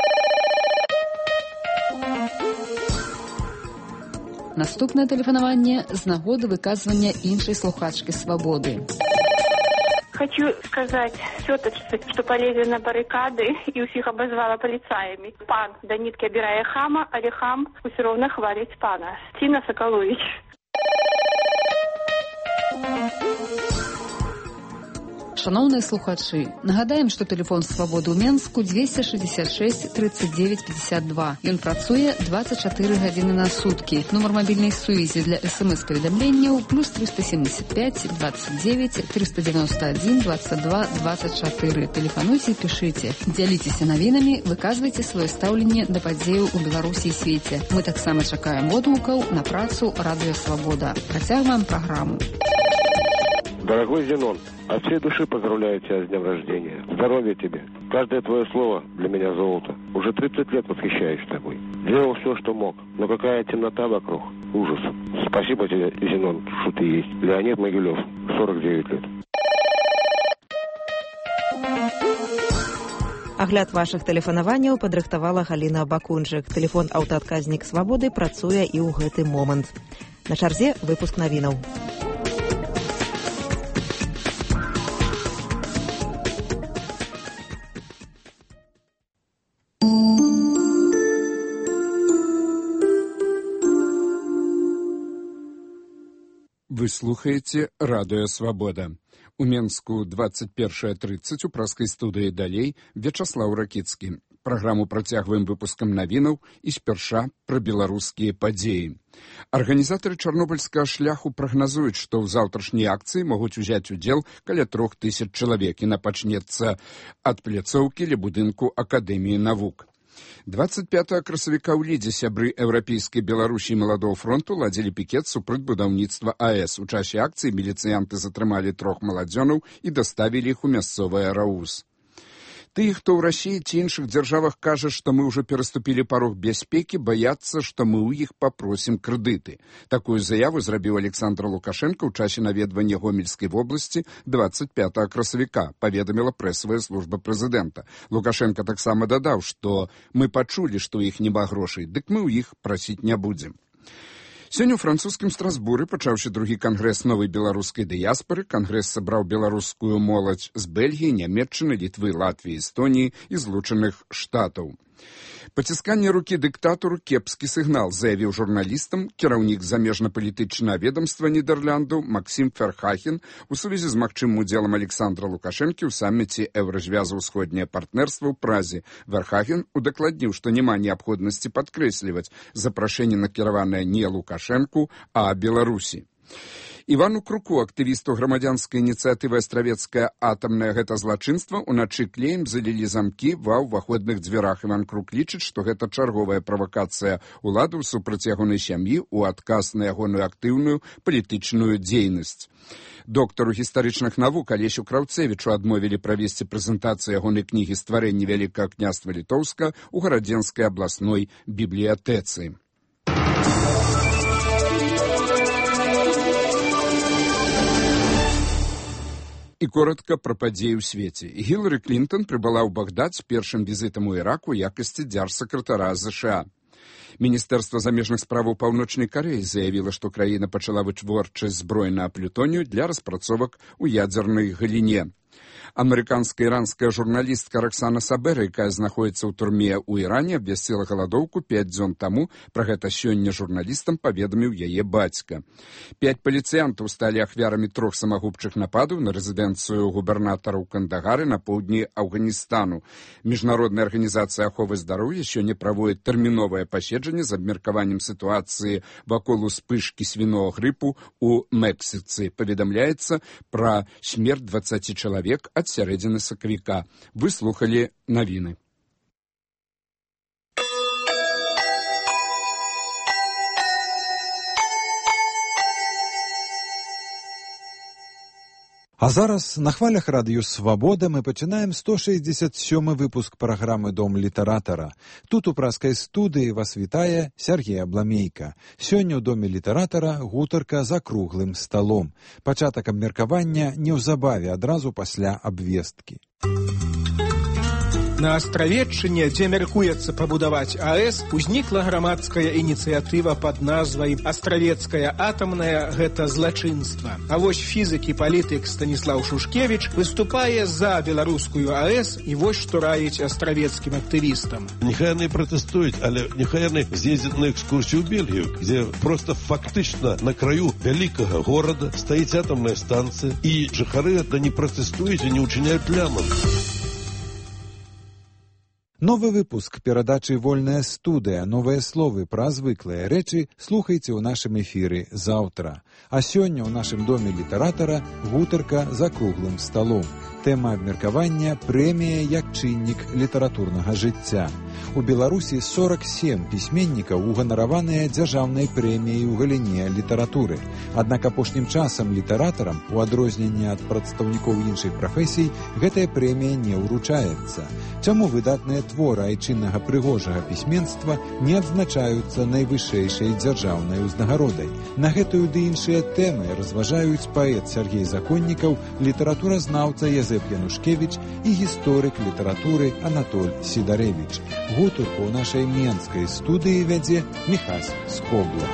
Наступне тэлефанаванне з нагоды выказвання іншай слухачкі свабоды. Хочу сказать все-таки, что полезли на баррикады и всех обозвала полицаями. Пан до нитки обирая хама, але хам все равно хвалить пана. Тина Соколович. Шановные слухачи, нагадаем, что телефон «Свободы» ў Менску двести шестьдесят шесть тридцать девять пятьдесят два. Ён працуе двадцать четыре гадзіны на сутки. Номер мобильной сувязі для смс-поведомленняў плюс триста семьдесят пять двадцать девять триста девяносто один двадцать два двадцать четыре. Телефонуйте, пишите. Дзяліцеся навінамі, выказвайце сваё стаўленне да падзеяў у Беларусі і свеце. Мы таксама чакаем водгукаў на працу «Радио Свобода». Працягваем программу. Дорогой Зенон, от всей души поздравляю тебя с днем рождения. Здоровья тебе. Каждое твое слово для меня золото. Уже тридцать лет восхищаюсь тобой. Делал все, что мог. Но какая темнота вокруг. Ужас. Спасибо тебе, Зенон, что ты есть. Леонид Могилев, сорок девять лет. Агляд вашых тэлефанаванняў падрыхтавала Галіна Бакунчык. Тэлефон аўтаадказнік «Свабоды» працуе і ў гэты момант. На чарзе выпуск навінаў. Вы слухаеце радыё «Свабода». У Менску двадцать первое тридцать у праскай студыі далей Вячаслаў Ракіцкі. Праграму працягваем выпускам навінаў і спярша пра беларускія падзеі. Арганізатары чарнобыльскага шляху прагназуюць, што ў заўтрашняй акцыі могуць узяць удзел каля трох тысяч чалавек, і напачнецца ад пляцоўкі ля будынку Акадэміі навук. двадцать пятого красавіка ў Лідзе сябры Еўрапейскай Беларусі і Маладого фронту ладзілі пікет супраць будаўніцтва АЭС. У часе акцыі міліцыянты затрымалі трох маладзёнаў і даставілі іх у мясцовы РАУЗ. Тыя, хто ў Расіі ці іншых дзяржавах кажа, што мы ўжо пераступілі парог бяспекі, баяцца, што мы ў іх папросім крэдыты. Такую заяву зрабіў Александр Лукашенко ў часе наведвання Гомельскай вобласці двадцать пятого красавіка, паведаміла прэсавая служба прэзідэнта. Лукашенко таксама дадаў, што мы пачулі, што ў іх няма грошай, дык мы ў іх прасіць не будзем. Сёння ў французскім Страсбуры пачаўся другі кангрэс новай беларускай дыяспары. Кангрэс сабраў беларускую моладзь з Бельгіі, Нямецчыны, Літвы, Латвіі, Эстоніі і Злучаных Штатаў. Пацісканне рукі дыктатару кепскі сігнал, заявіў журналістам кіраўнік замежна-палітычнага ведамства Нідерландаў Максім Ферхахен у сувязі з магчымым удзелам Александра Лукашэнкі ў самміце Еўразвязу ўсходняе партнерства ў Празе. Ферхахен удакладніў, што няма неабходнасці падкрэсліваць запрашэнне накіраванае не Лукашэнку, а Беларусі. Івану Круку, актывісту грамадзянскай ініцыятывы «Астравецкае атамнае гэта злачынства», уначы клеем залілі замкі ва ўваходных дзвярах. Іван Крук лічыць, што гэта чарговая правакацыя уладаў супраць ягонай сям'і ў адказ на ягоную актыўную палітычную дзейнасць. Доктару гістарычных навук Алесю Краўцевічу адмовілі правесці прэзентацыю ягонай кнігі «Стварэнне вялікага княства Літоўска» у гарадзенскай абласной бібліятэцы. І коротка пра падзеі ў свеце. Гілары Клінтон прыбыла ў Багдад з першым візітам у Ірак у якасці дзяржсакратара ЗША. Міністэрства замежных справаў Паўночнай Карэі заявіла, што краіна пачала вытворчасць зброі на плютонію для распрацовак у ядзернай галіне. Амерыканская іранская журналістка Роксана Сабера, якая знаходзіцца ў турме ў Іране, абвясціла галадоўку пяць дзён таму. Пра гэта сёння журналістам паведаміў яе бацька. Пяць паліцыянтаў сталі ахвярамі трох самагубчых нападаў на рэзідэнцыю губернатара ў Кандагары на поўдні Афганістану. Міжнародная арганізацыя аховы здароўя сёння праводзіць тэрміновае паседжанне з абмеркаваннем сітуацыі вакол успышкі свінога грыпу ў Мексіцы. Паведамляецца пра смерць дваццаці чалавек ад сярэдзіны сакавіка. Вы слухалі навіны. А зараз на хвалях радыё «Свабода» мы пачынаем сто шэсцьдзесят сёмы выпуск праграмы «Дом літаратара». Тут у праскай студыі вас вітае Сергей Абламейка. Сёння ў доме літаратара гутарка за круглым сталом. Пачатак абмеркавання неўзабаве адразу пасля абвесткі. На Астравеччыне, дзе мяркуецца пабудаваць АЭС, узнікла грамадская ініцыятыва пад назвай «Астравецкая атамная – гэта злачынства». А вось фізык і палітык Станіслаў Шушкевіч выступае за беларускую АЭС і вось што раіць астравецкім актывістам. Нехай яны пратэстуюць, але нехай яны з'ездзяць на экскурсію ў Бельгію, дзе проста фактычна на краю вялікага горада стаіць атамная станцыя, і жыхары гэта не пратэстуюць і не ўчыняюць ляман. Новы выпуск перадачы «Вольная студыя». Новыя словы пра звыклыя рэчы слухайце ў нашым эфіры заўтра. А сёння ў нашым доме літаратара гутарка за круглым сталом. Тэма абмеркавання «Прэмія як чыннік літаратурнага жыцця». У Беларусі сорок сем пісьменнікаў уганараваныя дзяржаўнай прэміяй у галіне літаратуры. Аднак апошнім часам літаратарам, у адрозненне ад прадстаўнікоў іншых прафесій, гэтая прэмія не ўручаецца. Чаму выдатныя творы айчыннага прыгожага пісьменства не адзначаюцца найвышэйшай дзяржаўнай узнагародай? На гэтую ды іншыя тэмы разважаюць паэт Сяргей Законнікаў, літаратуразнаўца Язэп Янушкевіч і гісторык літаратуры Анатоль Сідарэвіч. Гутарку ў нашай менскай студыі вядзе Міхась Скобла.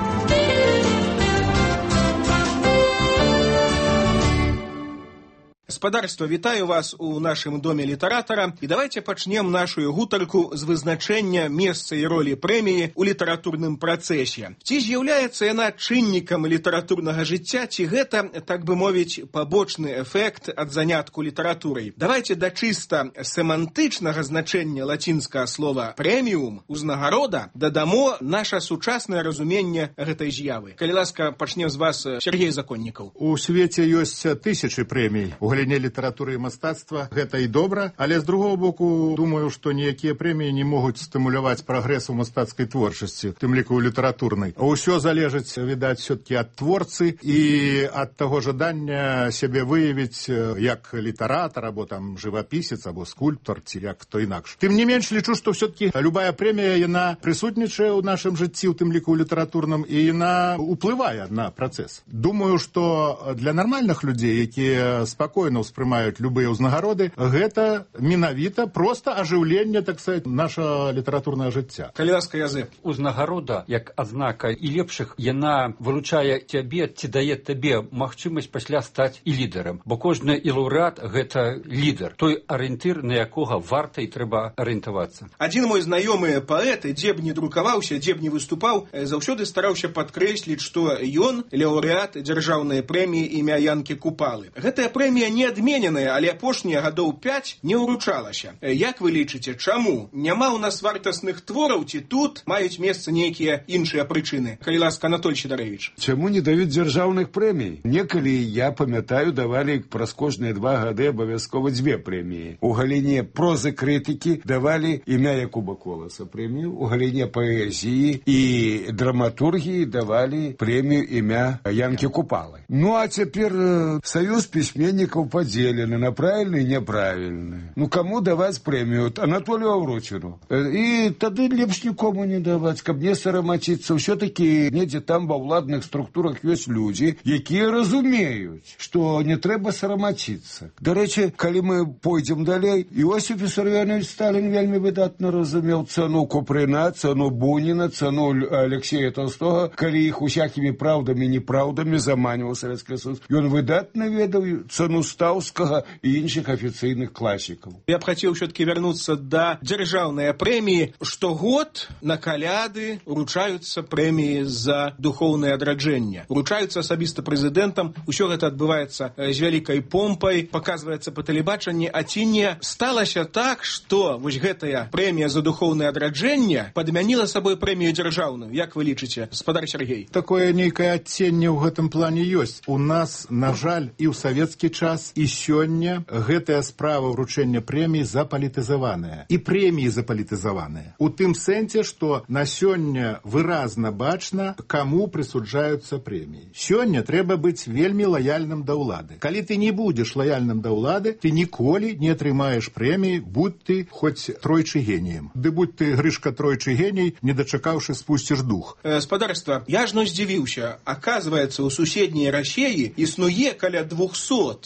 Гаспадарства, вітаю вас у нашым доме літаратара, і давайте пачнем нашу гутарку з вызначэння месца і ролі прэміі ў літаратурным працэсе. Ці з'яўляецца яна чыннікам літаратурнага жыцця, ці гэта, так бы мовіць, пабочны эфект ад занятку літаратурай? Давайте да чыста семантычнага значэння лацінскага слова «прэміум» – «узнагарода» дадамо наша сучаснае разуменне гэтай з'явы. Калі ласка, пачнем з вас, Сергей Законнікаў. У свеце ёсць тысячы прэмій у галіне літаратуры і мастацтва, гэта і добра, але з другого боку, думаю, што ніякія прэміі не могуць стымуляваць прагрэс у мастацкай творчасці, тым ліку ў літаратурнай. А ўсё залежыць, відаць, все-таки ад творцы і ад таго жадання сябе выявіць як літаратар, або там жывапісец, або скульптор, ці як хто інакш. Тым не менш, лічу, што все-таки любая прэмія, яна прысутнічае ў нашым жыцці, у тым ліку ў літаратурным, і яна уплывае на працэс. Думаю, што для нармальных людзей, якія спакойна успрымаюць любыя ўзнагароды, гэта менавіта проста ажыўленне, так сказать, наша літаратурнае жыцця. Калі ласка, Язэп. Узнагарода, як азнака і лепшых, яна вылучае цябе, ці дае табе магчымасць пасля стаць і лідарам. Бо кожны і лаўрэат – гэта лідар, той арыентыр, на якога варта і трэба арыентавацца. Адзін мой знаёмы паэт, дзе б не друкаваўся, дзе б не выступаў, заўсёды стараўся падкрэсліць, што ён лаўрэат дзяржаўнай прэміі імя Янкі Купалы. Гэтая прэмія не адмененая, але апошнія гадоў пяць не ўручалася. Як вы лічыце, чаму? Няма ў нас вартасных твораў, ці тут маюць месца нейкія іншыя прычыны? Калі ласка, Анатоль Сідарэвіч. Чаму не даюць дзяржаўных прэмій? Некалі, я памятаю, давалі праз кожныя два гады абавязкова дзве прэміі. У галіне прозы крытыкі давалі імя Якуба Коласа прэмію, у галіне паэзіі і драматургіі давалі прэмію імя Янкі Купалы. Ну, а цяпер саюз пісьменнікаў подзелены на правільны і няправільны. Ну, каму даваць прэмію? Анатолію Аўрочыну. І тады лепш нікому не даваць, каб не сарамаціцца. Ўсё-такі недзе там ва ўладных структурах ёсць людзі, якія разумеюць, што не трэба сарамаціцца. Дарэчы, калі мы пойдзем далей, Іосиф Вісарыёнович Сталін вельмі выдатна разумеў цану Купрына, цану Буніна, цану Алексея Толстога, калі іх усякімі праўдамі і непраўдамі заманіваў Савецкі Союз. Ён выдатна ведаў цану Стаўскага і іншых афіцыйных класікаў. Я б хацеў все-таки вярнуцца да дзяржаўнай прэміі. Штогод на каляды уручаюцца прэміі за духоўнае адраджэнне. Уручаюцца асабіста прэзідэнтам. Усё гэта адбываецца з вялікай помпай, паказваецца па тэлебачанні. А ці не сталася так, што вось гэтая прэмія за духоўнае адраджэнне падмяніла сабой прэмію дзяржаўную? Як вы лічыце, гаспадар Сергей? Такое нейкае адценне ў гэтым плане ёсць. У нас, на жаль, і ў савецкі час, і сёння гэтая справа ўручэння прэміі запалітызаваная. І прэміі запалітызаваныя. У тым сэнсе, што на сёння выразна бачна, каму прысуджаюцца прэміі. Сёння трэба быць вельмі лаяльным да ўлады. Калі ты не будзеш лаяльным да ўлады, ты ніколі не атрымаеш прэміі, будь ты хоць тройчы геніем. Ды будь ты, Грышка, тройчы геній, не дачакаўшы, спусціш дух. Спадарства, я ж ну здзівіўся. Аказваецца, у суседняй Расеі існуе каля двухсот. Я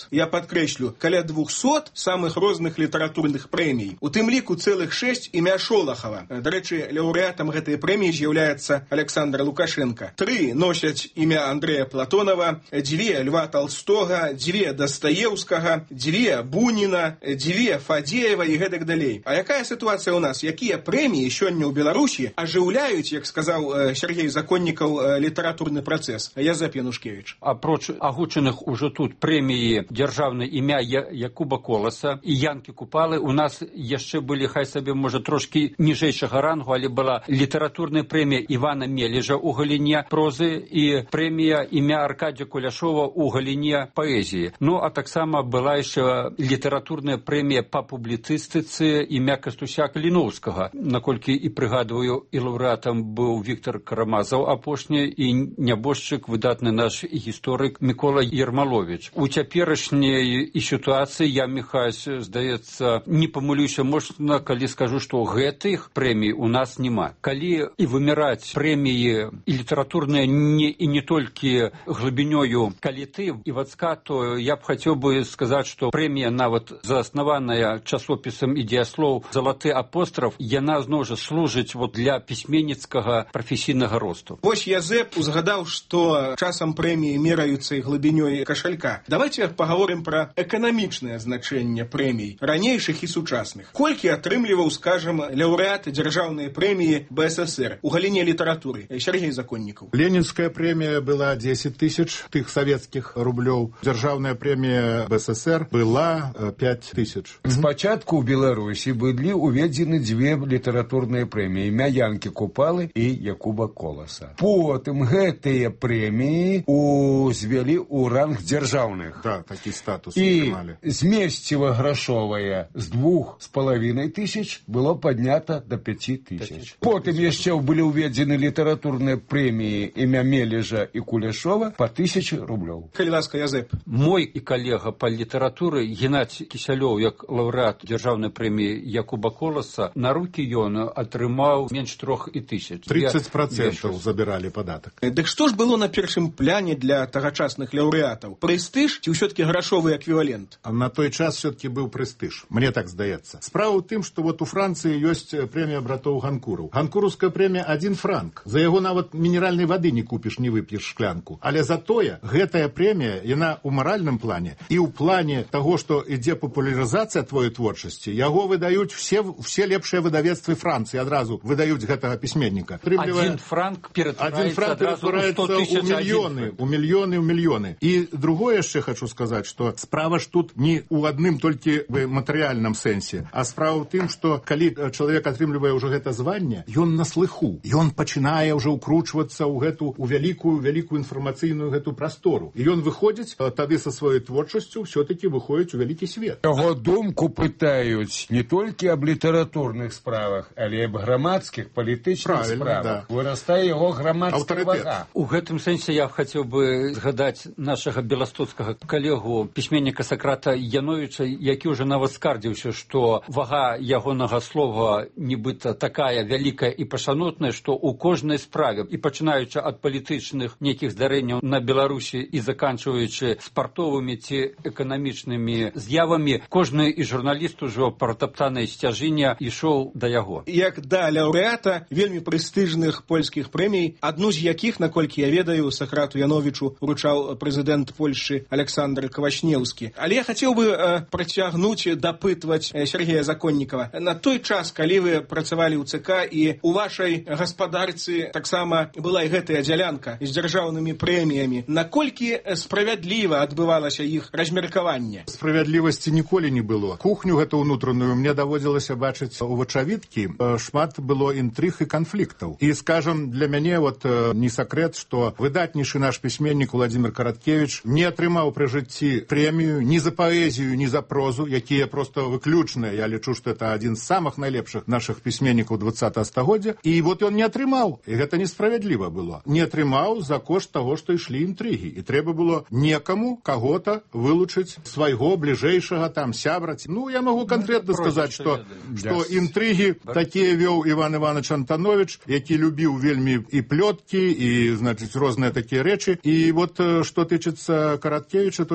падкрэслю, каля двухсот самых розных літаратурных прэмій. У тым ліку цэлых шэсць імя Шолахава. Дарэчы, лаўрэатам гэтай прэміі з'яўляецца Александр Лукашенко. Тры носяць імя Андрэя Платонова, дзве Льва Толстога, дзве Дастаеўскага, дзве Буніна, дзве Фадзеева і гэтак далей. А якая сітуацыя ў нас? Якія прэміі сёння ў Беларусі ажыўляюць, як сказаў Сергей Законнікаў, літаратурны працэс? Язэп Янушкевич. Апроч агучаных ужо тут прэміі дзяржаўнай імя Якуба Коласа і Янкі Купалы, у нас яшчэ былі, хай сабе, можа, трошкі ніжэйшага рангу, але была літаратурная прэмія Івана Мележа ў галіне прозы і прэмія імя Аркадзя Куляшова ў галіне паэзіі. Ну, а таксама была яшчэ літаратурная прэмія па публіцыстыцы імя Кастуся Каліноўскага. Наколькі і прыгадваю, і лаўрэатам быў Віктор Карамазаў апошні, і нябожчык, выдатны наш гісторык Мікола Ермалович. У цяперашняй і сітуацыі я, Міхась, здаецца, не памылюся, можна, калі скажу, што гэтых прэмій у нас няма. Калі і выміраць прэміі і літаратурныя не, і не толькі глыбінёю каліты і вацка, то я б хацеў бы сказаць, што прэмія, нават заснаваная часопісам «Ідзеяслоў» «Залаты апостраф», яна зноў жа служыць вот для пісьменніцкага прафесійнага росту. Вось Язэп узгадаў, што часам прэміі мераюцца і глыбінёй кашалька. Давайте паговорым пра эканамічнае значэнне прэмій, ранейшых і сучасных. Колькі атрымліваў, скажам, лаўрэат дзяржаўнай прэміі бэ эс эс эр у галіне літаратуры? Сергей Законнікаў. Ленинская премия была десять тысяч тых советских рублёў. Дзяржаўная премия бэ эс эс эр была пять тысяч. Спачатку ў Беларусі былі уведзены дзве літаратурныя прэміі, імя Янкі Купалы і Якуба Коласа. Потым гэтыя прэміі узвялі ў ранг дзяржаўных. Да, такі статус і атрымалі. Змесціва грашовая з двух з палавінай тысяч было паднята да пяці тысяч. Потым яшчэ былі ўведзены літаратурныя прэміі імя Мележа і Куляшова па тысячы рублёў. Калі ласка, Язэп. Мой і калега па літаратуры Геннадзь Кісялёў, як лаўрэат дзяржаўнай прэміі Якуба Коласа, на рукі ён атрымаў менш трох і тысяч. тридцать процентов забіралі падатак. Дык што ж было на першым пляне для тагачасных лаўрэатаў? Прэстыж ці ўсё-таки грашовы эквівалент? А на той час все-таки был престиж. Мне так здаецца. Справа ў тым, што вот у Францыі ёсць прэмія братоў Ганкураў. Ганкураўская прэмія один франк. За яго нават мінеральнай вады не купіш, не вып'еш шклянку. Але затое гэтая прэмія, яна ў маральным плане і ў плане таго, што ідзе папулярызацыя твоей творчасці, яго выдаюць все, все лепшыя выдавецтвы Францыі, адразу выдаюць гэтага пісьменніка. Один франк ператвараецца адразу ў сто тысяч. У мільёны, у мільёны, у мільёны. І другое яшчэ хочу сказаць, што справа ж тут не ў адным толькі в матэрыяльным сэнсе, а справа ў тым, што калі чалавек атрымлівае ўжо гэта званне, ён на слыху, ён пачынае ўжо ўкручвацца ў гэту у вялікую вялікую інфармацыйную гэту прастору. І ён выходзіць тады са сваёй творчасцю, все-таки выходзіць у вялікі свет. Яго думку пытаюць не толькі аб літаратурных справах, але аб грамадскіх, палітычных справах. Да. Вырастае яго грамадская вага. У гэтым сэнсе я хацеў бы згадаць нашага беластоцкага калегу, пісьменніка Сакрата Яновіча, які ўжо нават скардзіўся, што вага ягонага слова нібыта такая вялікая і пашанотная, што ў кожнай справе, і пачынаючы ад палітычных нейкіх здарэнняў на Беларусі і заканчваючы спартовымі ці эканамічнымі з'явамі, кожны і журналіст ужо пратаптанай сцяжыне ішоў да яго. Як да лаўрэата вельмі прэстыжных польскіх прэмій, адну з якіх, наколькі я ведаю, Сакрату Яновічу уручаў прэзідэнт Польшчы Александр Квашнеўскі. Але я хацеў бы э, працягнуць, дапытваць э, Сергея Законнікава. На той час, калі вы працавалі ў ЦК і у вашай гаспадарцы таксама была і гэтая дзялянка з дзяржаўнымі прэміямі, наколькі справядліва адбывалася іх размеркаванне? Справядлівасці ніколі не было. Кухню гэту ўнутраную мне даводзілася бачыць у вачавіткі. Шмат было інтрыг і канфліктаў. І, скажам, для мяне вот не сакрэт, што выдатнейшы наш пісьменнік Владимир Караткевич не атрымаў пры жыцці прэмію ні за паэзію, ні за прозу, якія просто выключныя. Я лічу, што это адзін з самых найлепшых нашых пісьменнікаў двадцатага стагоддзя. І вот ён не атрымаў. І гэта несправядліва было. Не атрымаў за кошт таго, што ішлі інтрыгі. І трэба было некаму, каго-то вылучыць свайго бліжэйшага там сябра. Ну, я магу канкрэтна сказаць, што, што інтрыгі такія вёў Іван Іванович Антанович, які любіў вельмі і плёткі, і, значыць, розныя такія рэчы. І вот, што тычыцца Караткевіча, то это з-за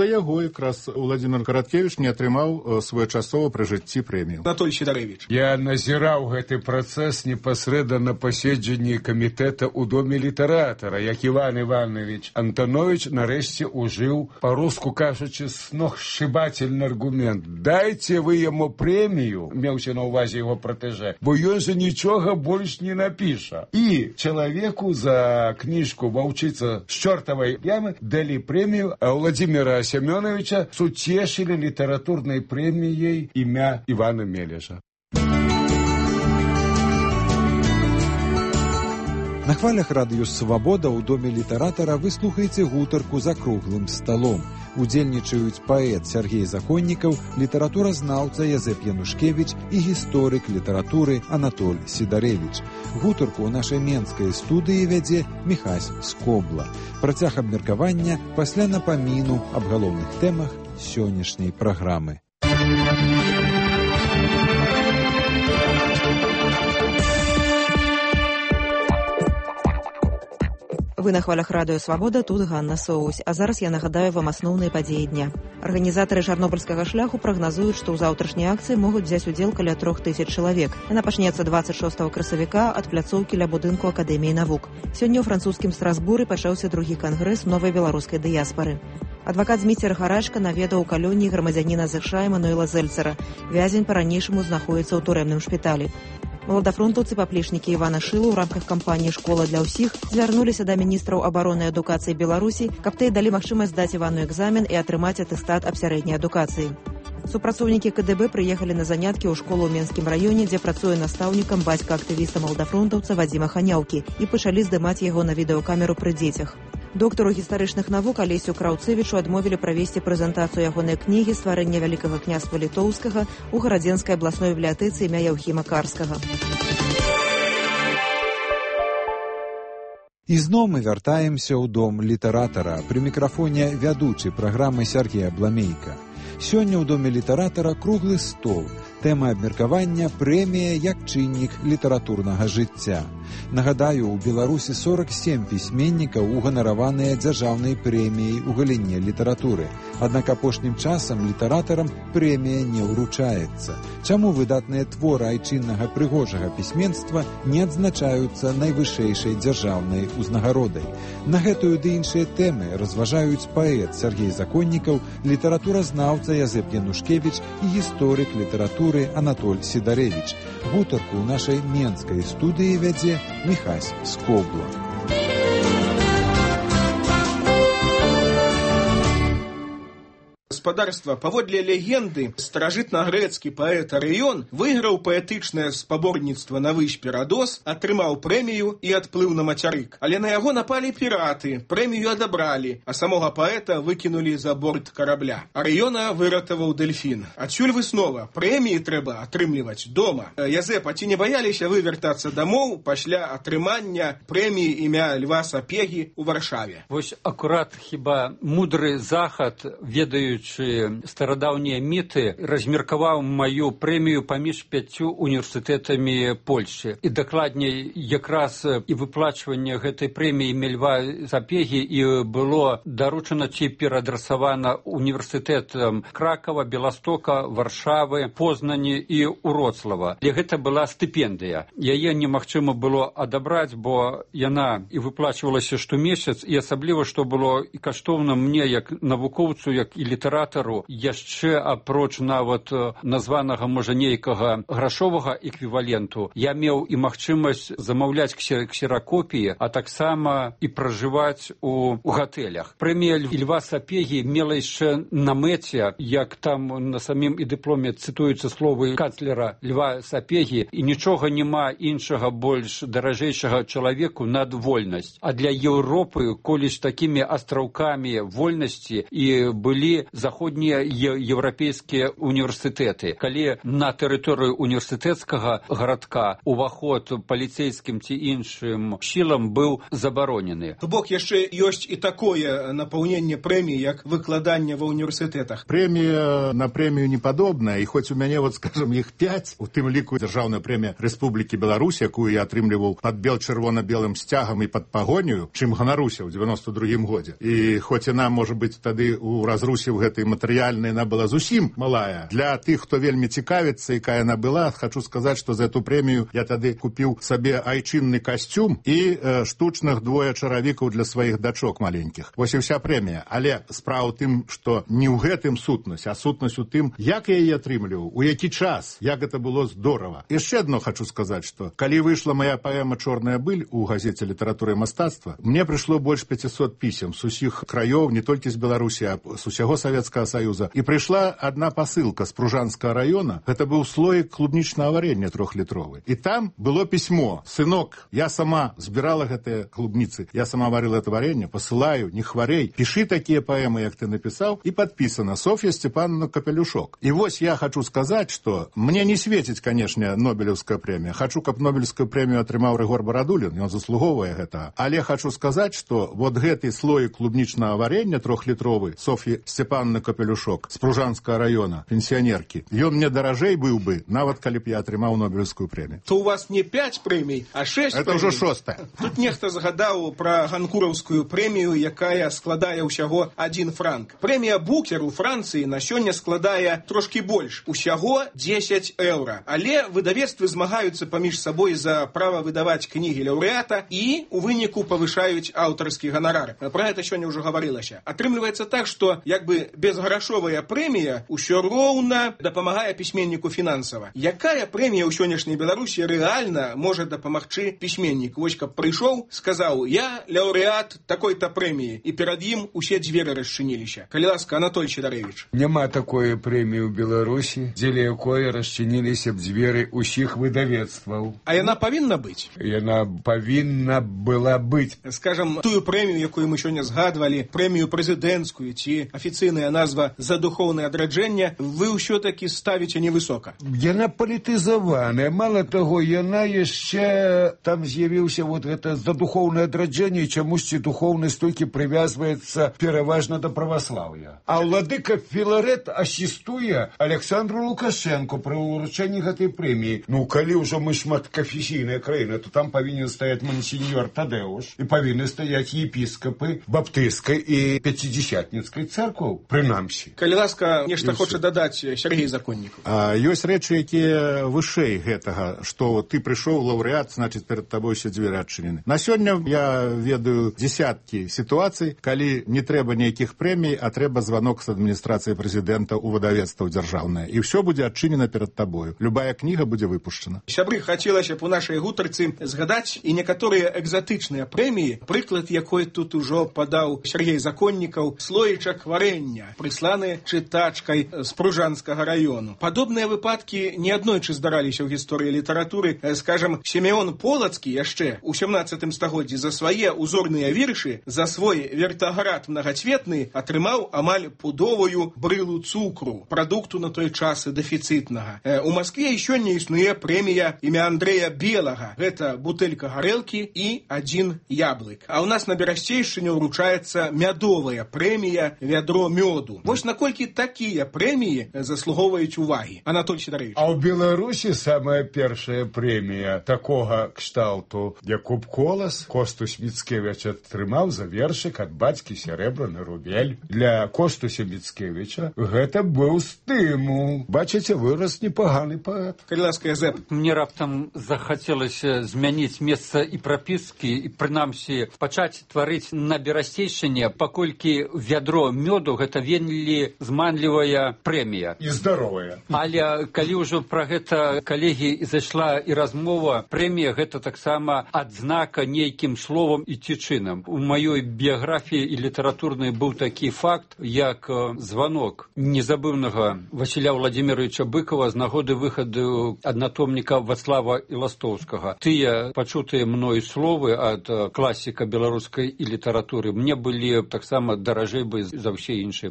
яго якраз Владимир Караткевич не атрымаў своечасова пры жыцці прэмію. Анатоль Сідарэвіч. Я назіраў гэты працэс непасрэдна на паседжанні камітэта ў доме літаратара, як Іван Іванович Антонович нарэшце ужыў, па-руску кажучы, сногсшибательны аргумент. Дайце вы яму прэмію, меўся на ўвазе яго пратэжэ, бо ён жа нічога больш не напіша. І чалавеку за кніжку «Ваўчыца з чортавай ямы» далі прэмію, а Владимира Семеновича суцешили литературной премией имя Ивана Мелеша. На хвалях радыё «Свабода» ў доме літаратара вы слухаеце гутарку за круглым сталом. Удзельнічаюць паэт Сергей Законнікаў, літаратуразнаўца Язэп Янушкевіч і гісторык літаратуры Анатоль Сідарэвіч. Гутарку ў нашай менскай студыі вядзе Міхась Скобла. Працяг абмеркавання пасля напаміну аб галоўных тэмах сённяшняй праграмы. Вы на хвалях радыё «Свабода», тут Ганна Соусь. А зараз я нагадаю вам асноўныя падзеі дня. Арганізатары чарнобыльскага шляху прагназуюць, што ў заўтрашняй акцыі могуць взяць удзел каля трох тысяч чалавек. Яна пачнецца дваццаць шостага красавіка ад пляцоўкі ля будынку Акадэміі навук. Сёння ў французскім Страсбуры пачаўся другі кангрэс новай беларускай дыяспары. Адвакат Зміцер Гарачка наведаў у калоніі грамадзяніна ЗША Эмануэла Зельцера. Вязень па-ранейшаму знаходзіцца ў турэмным шпіталі. Маладафронтаўцы-паплечнікі Івана Шыла ў рамках кампаніі «Школа для ўсіх» звярнуліся да міністраў абароны і адукацыі Беларусі, каб тыя далі магчымасць здаць Івану экзамен і атрымаць атэстат аб сярэдняй адукацыі. Супрацоўнікі КДБ прыехалі на заняткі ў школу ў Менскім раёне, дзе працуе настаўнікам бацька актывіста маладафронтаўца Вадзіма Ханяўкі, і пачалі здымаць яго на відэакамеру пры дзецях. Доктару гістарычных навук Алесю Краўцевічу адмовілі правесці прэзентацыю ягонай кнігі «Стварэнне вялікага княства літоўскага» у Гарадзенскай абласной бібліятэцы імя Яўхіма Карскага. Ізноў мы вяртаемся ў дом літаратара. Пры мікрафоне вядучы праграмы Сергей Абламейка. Сёння ў доме літаратара круглы стол. Тэма абмеркавання «Прэмія як чыннік літаратурнага жыцця». Нагадаю, у Беларусі сорок сем пісьменнікаў уганараваныя дзяржаўнай прэміяй у галіне літаратуры. Аднак апошнім часам літаратарам прэмія не ўручаецца. Чаму выдатныя творы айчыннага прыгожага пісьменства не адзначаюцца найвышэйшай дзяржаўнай узнагародай? На гэтую ды іншыя тэмы разважаюць паэт Сергей Законнікаў, літаратуразнаўца Язэп Янушкевіч і гісторык літаратуры Анатоль Сідарэвіч. Гутарку ў нашай менскай студыі вядзе Міхась Скобла. Гаспадарства, паводле легенды, старажытна-грэцкі паэт Арыён выйграў паэтычнае спаборніцтва на выспе Радос, атрымаў прэмію і адплыў на мацярык. Але на яго напалі піраты, прэмію адабралі, а самога паэта выкінулі за борт карабля. Арыёна выратаваў дэльфін. Адсюль выснова, прэміі трэба атрымліваць дома. Язэп, а ці не баяліся вы вяртацца дамоў пасля атрымання прэміі імя Льва Сапегі ў Варшаве? Вось акурат хіба мудры захад, ведаючы старадаўнія міты, размеркаваў маю прэмію паміж пяццю універсітэтамі Польшчы. І дакладней, якраз і выплачванне гэтай прэміі Льва Сапегі і было даручана ці пераадрасавана універсітэтам Кракава, Беластока, Варшавы, Познані і Уроцлава. Але гэта была стыпендыя. Яе немагчыма было адабраць, бо яна і выплачвалася штомесяц, і асабліва, што было і каштоўна мне, як навукоўцу, як і літаратару, яшчэ апроч нават названага, можа, нейкага грашовага эквіваленту, я меў і магчымасць замаўляць ксеракопіі, а таксама і пражываць у, у гатэлях. Прэмія Льва Сапегі мела яшчэ на мэце, як там на самім і дыпломе цытуюцца словы канцлера Льва Сапегі, і нічога няма іншага больш даражэйшага чалавеку над вольнасць. А для Еўропы, колісь такімі астраўкамі вольнасці і былі заходы заходнія еўрапейскія універсітэты. Калі на тэрыторыю універсітэцкага гарадка уваход паліцейскім ці іншым сілам быў забаронены. То бок яшчэ ёсць і такое напаўненне прэміі, як выкладанне ва універсітэтах. Прэмія на прэмію не падобная, і хоць у мяне, вот скажем, іх пяць, у тым ліку дзяржаўная прэмія Рэспублікі Беларусь, якую я атрымліваў пад бел-чырвона-белым сцягам і пад пагоню, чым ганаруся ў девяносто другім годзе. І хоць яна, можа быць, тады у разрусе ў гэтай матэрыяльнай яна была зусім малая. Для тых, хто вельмі цікавіцца, якая яна была, хочу сказаць, што за эту прэмію я тады купіў сабе айчынны касцюм і э, штучных двое чаравікаў для сваіх дачок маленькіх. Вось і вся прэмія. Але справа ў тым, што не ў гэтым сутнасць, а сутнасць у тым, як я яе атрымліваў, у які час, як гэта было здорава. Яшчэ адно хочу сказаць, што калі выйшла моя паэма «Чорная быль» у газеце «Літаратура і мастацтва», мне прыйшло больш пяцісот пісем з усіх краёў, не толькі з Беларусі, а з усяго Савецкага Саюза. І прыйшла одна посылка з Пружанскага района. Гэта быў слоік клубнічнага варення трохлітровы. І там было пісьмо. Сынок, я сама збірала гэтыя клубніцы, я сама варила это варенье, посылаю, не хварей, піши такія паэмы, як ты напісаў, і подписано Софья Степановна Капелюшок. І вось я хочу сказаць, што мне не светіць, канешне, Нобелевская прэмія. Хочу, каб Нобелевскую прэмію атрымаў Рыгор Барадулін, ён заслугоўвае гэта. Але хочу сказаць, што вот гэты слоік клубнічнага варення трохлітровы Софья Степановна Капелюшок з Пружанскага района, пенсіянеркі, ён мне даражэй быў бы, нават калі б я атрымаў Нобелевскую прэмію. То у вас не пять прэмій, а шесть Это прэмій. ўжо шостая. Тут нехта згадаў пра ганкураўскую прэмію, якая складае ўсяго адзін франк. Прэмія Букер у Францыі на сёння складае трошкі больш, усяго дзесяць еўра. Але выдавецтвы змагаюцца паміж сабой за права выдаваць кнігі лаўрэата і у выніку павышаюць аўтарскі ганарар. Пра гэта сёння ўжо гаварылася. Атрымліваецца так, што як бы безграшовая прэмія ўсё роўна дапамагае пісьменніку фінансава. Якая прэмія ў сённяшняй Беларусі рэальна можа дапамагчы пісьменніку? Вось каб прыйшоў, сказаў: я лаўрэат такой-то прэміі, і перад ім усе дзверы расчыніліся. Калі ласка, Анатоль Сідарэвіч. Няма такой прэміі ў Беларусі, дзеля якой расчыніліся б дзверы ўсіх выдавецтваў. А яна павінна быць? Яна павінна была быць. Скажам, тую прэмію, якую мы сёння згадвалі, прэмію прэзідэнцкую ці афіцыйная назва «За духоўнае адраджэнне», вы ўсё-такі ставіце невысока. Яна палітызаваная. Мала таго, яна яшчэ там з'явіўся вот гэта «За духоўнае адраджэнне», і чамусьці духоўнасць толькі прывязваецца пераважна да праваслаўя. А ўладыка Філарэт асістуе Александру Лукашенко пры ўручэнні гэтай прэміі. Ну, калі ўжо мы шматканфесійная краіна, то там павінен стаяць монсеньор Тадеуш, і павінны стаяць епіскапы баптысцкай і пяцідзясятніцкай царкваў, прынамсі. Калі ласка, нешта хоча дадаць Сергей Законнікаў. А, ёсць рэчы, якія вышэй гэтага, што ты прыйшоў лаўрэат, значыць, перад табой усе дзверы адчынены. На сёння я ведаю дзесяткі сітуацый, калі не трэба ніякіх прэмій, а трэба званок з адміністрацыі прэзідэнта ў выдавецтва дзяржаўнае. І ўсё будзе адчынена перад табою. Любая кніга будзе выпушчана. Сябры, хацелася б у нашай гутарцы згадаць і некаторыя экзатычныя прэміі, прыклад якой тут ужо падаў Сергей Законнікаў, слоечак варення, прысланы чытачкай з Пружанскага району. Падобныя выпадкі неаднойчы здараліся ў гісторыі літаратуры. Скажам, Сімеон Полацкі яшчэ у сямнаццатым стагоддзі за свае узорныя віршы, за свой вертаград мнагацветны атрымаў амаль пудовую брылу цукру, прадукту на той час дэфіцытнага. У Маскве і сёння існуе прэмія імя Андрэя Белага. Гэта бутэлька гарэлкі і адзін яблык. А ў нас на Берасцейшчыне ўручаецца мядовая прэмія «Вядро мёду». Вось наколькі такія прэміі заслугоўваюць увагі. Анатоль Сідарэвіч. А ў Беларусі самая першая прэмія такога кшталту Якуб Колас Костусь Міцкевіч атрымаў за вершык ад бацькі «Сярэбраны рубель». Для Костуся Міцкевіча гэта быў стымул. Бачыце, вырас непаганы паэт. Калі ласка, Язэп. Мне раптам захацелася змяніць месца і прапіскі, і прынамсі пачаць тварыць на Берасцейшчыне, паколькі «Вядро мёду» гэта вельмі зманлівая прэмія. І здаровая. Але калі ўжо пра гэта, калегі, зайшла і размова, прэмія гэта таксама адзнака нейкім словам і ці чынам. У маёй біяграфіі і літаратурнай быў такі факт, як званок незабыўнага Васіля Владимировича Быкова з нагоды выхаду аднатомніка Вацлава Іластоўскага. Тыя пачутыя мной словы ад класіка беларускай і літаратуры мне былі таксама даражэй бы за ўсе іншыя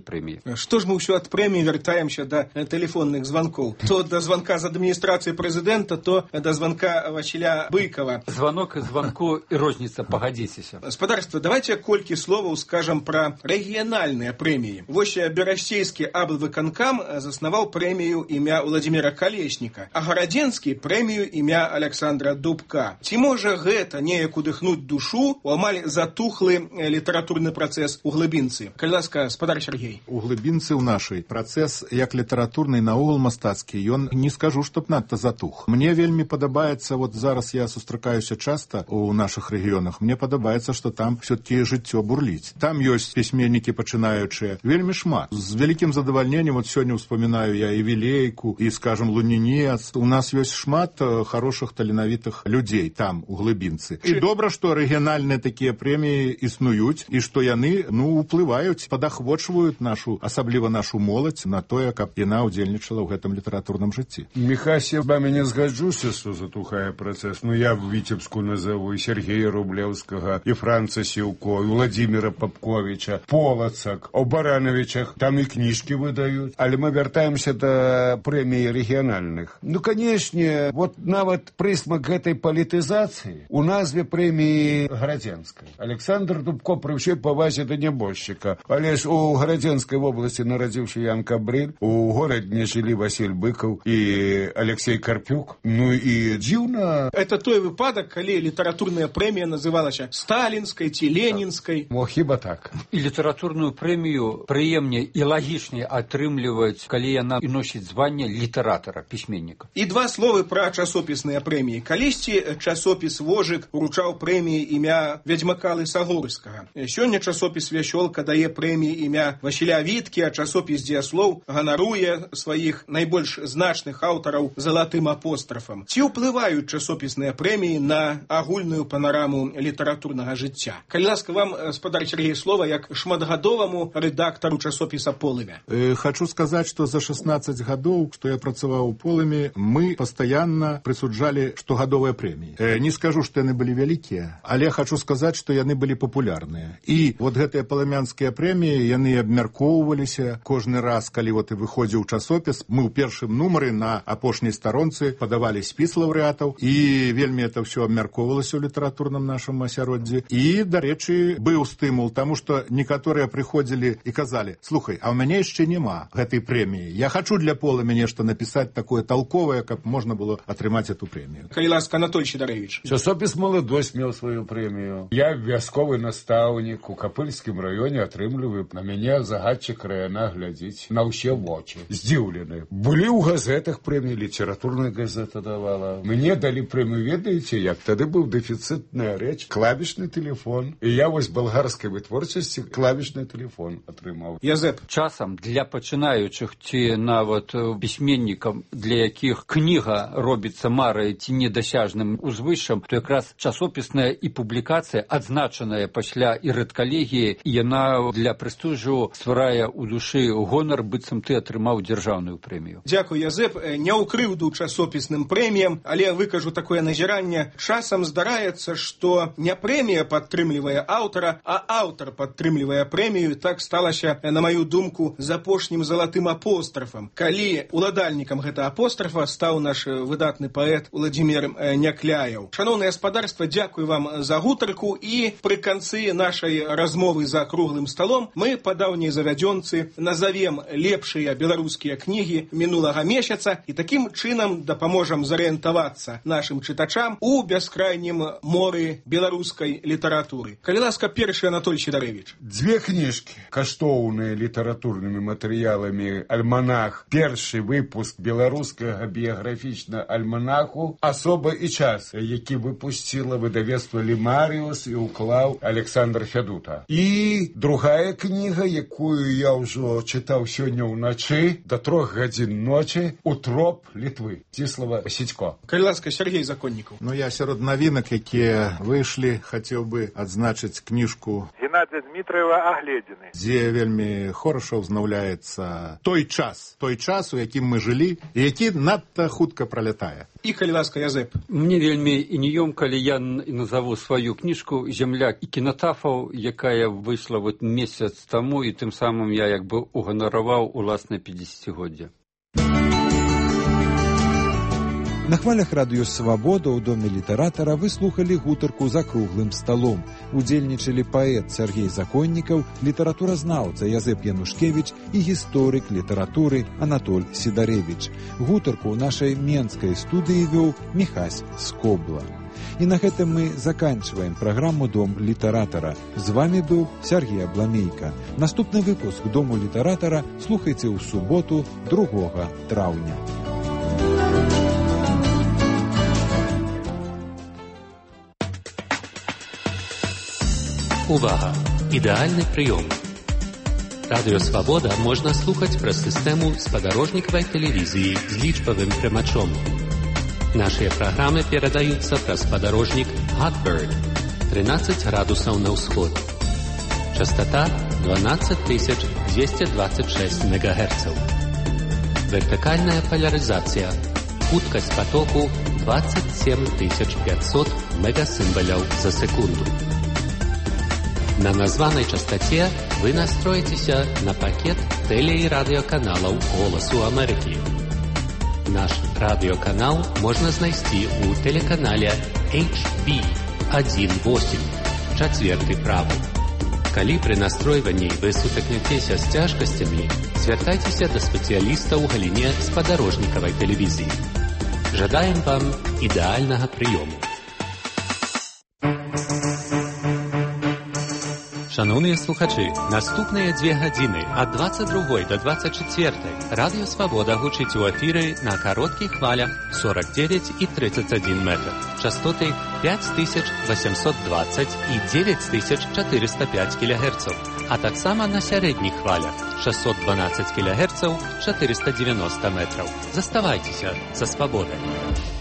прэміі. Што ж мы ўсё ад прэміі вяртаемся да тэлефонных званкоў? То да званка з адміністрацыі прэзідэнта, то да званка Васіля Быкова. Званок і званку і розніца, пагадзіцеся. Гаспадарства, давайте колькі словаў скажам пра рэгіянальныя прэміі. Вось Берасцейскі аблвыканкам заснаваў прэмію імя Владимира Колесніка, а Гарадзенскі прэмію імя Александра Дубка. Ці можа гэта неяк удыхнуць душу у амаль затухлы літаратурны працэс у глыбінцы? Калі ласка, гаспадар Сергей. У глыбінцы ў нашай працэс як літаратурны наогул мастацкі, ён не скажу, чтоб надта затух. Мне вельмі падабаецца, вот зараз я сустракаюся часта у наших рэгіёнах, мне падабаецца, што там все-таки жыццё бурліць. Там ёсць пісьменнікі пачынаючыя вельмі шмат. З вялікім задавальненнем, вот сёння успамінаю я і Вілейку, і, скажем, Лунінец. У нас ёсць шмат хорошых таленавітых людзей там, у глыбінцы. І добра, што рэгіянальныя такія прэміі існуюць, і што яны, ну, уплываюць, падахвочваюць нашу, асабліва нашу моладзь на тое, каб яна ўдзельнічала ў гэтым літаратурным жыцці. Михась, я з вами не згаджуся, што затухае працэс. Ну, я в Віцебску назову і Сергея Рублеўскага, і Франца Сіўко, і Владимира Попковича, Полацак, о Барановичах. Там і кніжкі выдаюць. Але мы вяртаемся да прэміі рэгіянальных. Ну, канешне, вот нават прысмак гэтай палітызацыі у назве прэміі Гарадзенскай. Александр Дубко, пры ўсёй павазе да нябожчыка. Але ж у Гарадзенскай вобласці нарадзіўся Ян Кабрыль, у горадне жылі Васіль Быкаў і Алексей Карпюк. Ну і дзіўна. Это той выпадак, калі літаратурная прэмія называлася сталінскай ці ленінскай. Мо хіба так. І літаратурную прэмію прыемней і лагічней атрымліваць, калі яна і носіць званне літаратара, пісьменніка. І два словы пра часопісныя прэміі. Калісьці часопіс «Вожык» уручаў прэміі імя Вядзьмака Лысагорскага. Сёння часопіс «Вясёлка» дае прэміі імя Васіля Віткі, а часопіс «Дзеяслоў» ганаруе сваіх найбольш значных аўтараў залатым апострафам. Ці ўплываюць часопісныя прэміі на агульную панараму літаратурнага жыцця? Калі ласка, вам, гаспадар Сергей, слова як шматгадоваму рэдактару часопіса «Полымя». Э, хочу сказаць, што за шестнадцать гадоў, што я працаваў у «Полымі», мы пастаянна прысуджалі штогадовыя прэміі. Э, не скажу, што яны былі вялікія, але хочу сказаць, што яны былі папулярныя. І вот гэтыя паламянскія прэміі, яны абмяркоўваліся кожны раз, калі вот і выходзіў часопіс. Мы ў першым нумары на апошняй старонцы падавалі спіс лаўрэатаў, і вельмі это ўсё абмяркоўвалася ў літаратурным нашым асяроддзі. І, дарэчы, быў стымул, таму што некаторыя прыходзілі і казалі: слухай, а ў мяне яшчэ няма гэтай прэміі. Я хочу для Полымя нешта напісаць такое толковае, каб можна было атрымаць эту прэмію. Калі ласка, Анатоль Сідарэвіч. Часопіс «Маладосць» меў сваю прэмію. Я вясковы настаўнік у Капыльскім раёне, атрымліваю, на мяне загадчык района глядзіць на ўсе вочы. Здзіўлены. Былі ў газетах прэміі, літаратурная газета давала. Мне далі прэмію, ведаеце, як тады быў дэфіцытная рэч, клавішны тэлефон. І я вось балгарскай вытворчасці клавішны тэлефон атрымаў. Язэп. Часам для пачынаючых ці нават пісьменнікам, для якіх кніга робіцца марай ці недасяжным узвышшам, то якраз часопісная і публікацыя, адзначаная пасля і рэдкалегіі, і яна для прэстыжу стварае ў душы гонар, быццам ты атрымаў дзяржаўную прэмію. Дзякуй, Язэп. Не ў крыўду часопісным прэміям, але выкажу такое назіранне. Часам здараецца, што не прэмія падтрымлівае аўтара, а аўтар падтрымлівае прэмію. Так сталася, на маю думку, з апошнім залатым апострафам. Калі уладальнікам гэта апострафа стаў наш выдатны паэт Владимир Някляеў. Шаноўнае гаспадарства, дзякуй вам за гутарку, і пры канцы нашай размовы за круглым сталом мы па даўняй завядзёнцы назавем лепшыя беларускія кнігі мінулага месяца і такім чынам дапаможам зарыентавацца нашым чытачам у бяскрайнім моры беларускай літаратуры. Калі ласка, першы Анатоль Сідарэвіч. Дзве кніжкі, каштоўныя літаратурнымі матэрыяламі альманах. Першы выпуск беларускага біяграфічнага альманаху «Асоба і час», які выпусціла выдавецтва «Лімаріус» і ўклаў Александр Фядута. І другая кніга, якую я ўжо чытаў сёння ўначы, да трох гадзін ночы, «Утроп Літвы» Ціслава Сідько. Калі ласка, Сергей Законнікаў. Ну, я сярод навінак, якія выйшлі, хацеў бы адзначыць кніжку Геннадия Дмитриева «Огледины», дзе вельмі хораша ўзнаўляецца той час, той час, у якім мы жылі, і які надта хутка пролятае. І калі ласка, Язэп. Мне вельмі і неём, калі я назову сваю кніжку «Земля і кінатафаў», якая выйшла вот месяц таму, і тым самым я як бы уганараваў уласнае пяцідзесяцігоддзе. На хвалях радыё «Свабода» ў доме літаратара вы слухалі гутарку за круглым сталом. Удзельнічалі паэт Сергей Законнікаў, літаратуразнаўца Язэп Янушкевіч і гісторык літаратуры Анатоль Сідарэвіч. Гутарку ў нашай менскай студыі вёў Міхась Скобла. І на гэтым мы заканчваем праграму «Дом літаратара». З вамі быў Сергей Абламейка. Наступны выпуск «Дому літаратара» слухайце ў суботу, другога траўня. Увага! Ідэальны прыём. Радыё «Свабода» можна слухаць праз сістэму спадарожнікавай тэлевізіі з лічбавым прымачом. Нашыя праграмы перадаюцца праз спадарожнік Hotbird тринадцать градусаў на ўсход. Частота дванадцать тысяч двести двадцать шесть мегагерцаў. Вертыкальная поляризація. Хуткасць потоку двадцать семь тысяч пятьсот мегасімбаляў за секунду. На названай частоце вы настроіцеся на пакет тэле- і радыёканалаў «Голасу Амерыкі». Наш радыёканал можна знайсці ў тэлеканале эйч би один восемь, чацверты правы. Калі пры настройванні вы сутыкнецеся з цяжкасцямі, звяртайцеся да спецыяліста ў галіне спадарожнікавай тэлевізіі. Жадаем вам ідэальнага прыёму. Шановныя слухачы, наступныя дзве гадзіны ад двадцать другой да двадцать чацвёртай радыё «Свабода» гучыць у эфіры на кароткіх хвалях сорок девять и тридцать один метр, частоты пять тысяч восемьсот двадцать и девять тысяч четыреста пять килогерцаў, а таксама на сярэдніх хвалях шестьсот двенадцать килогерцаў, четыреста девяносто метраў. Заставайцеся са «Свабодай».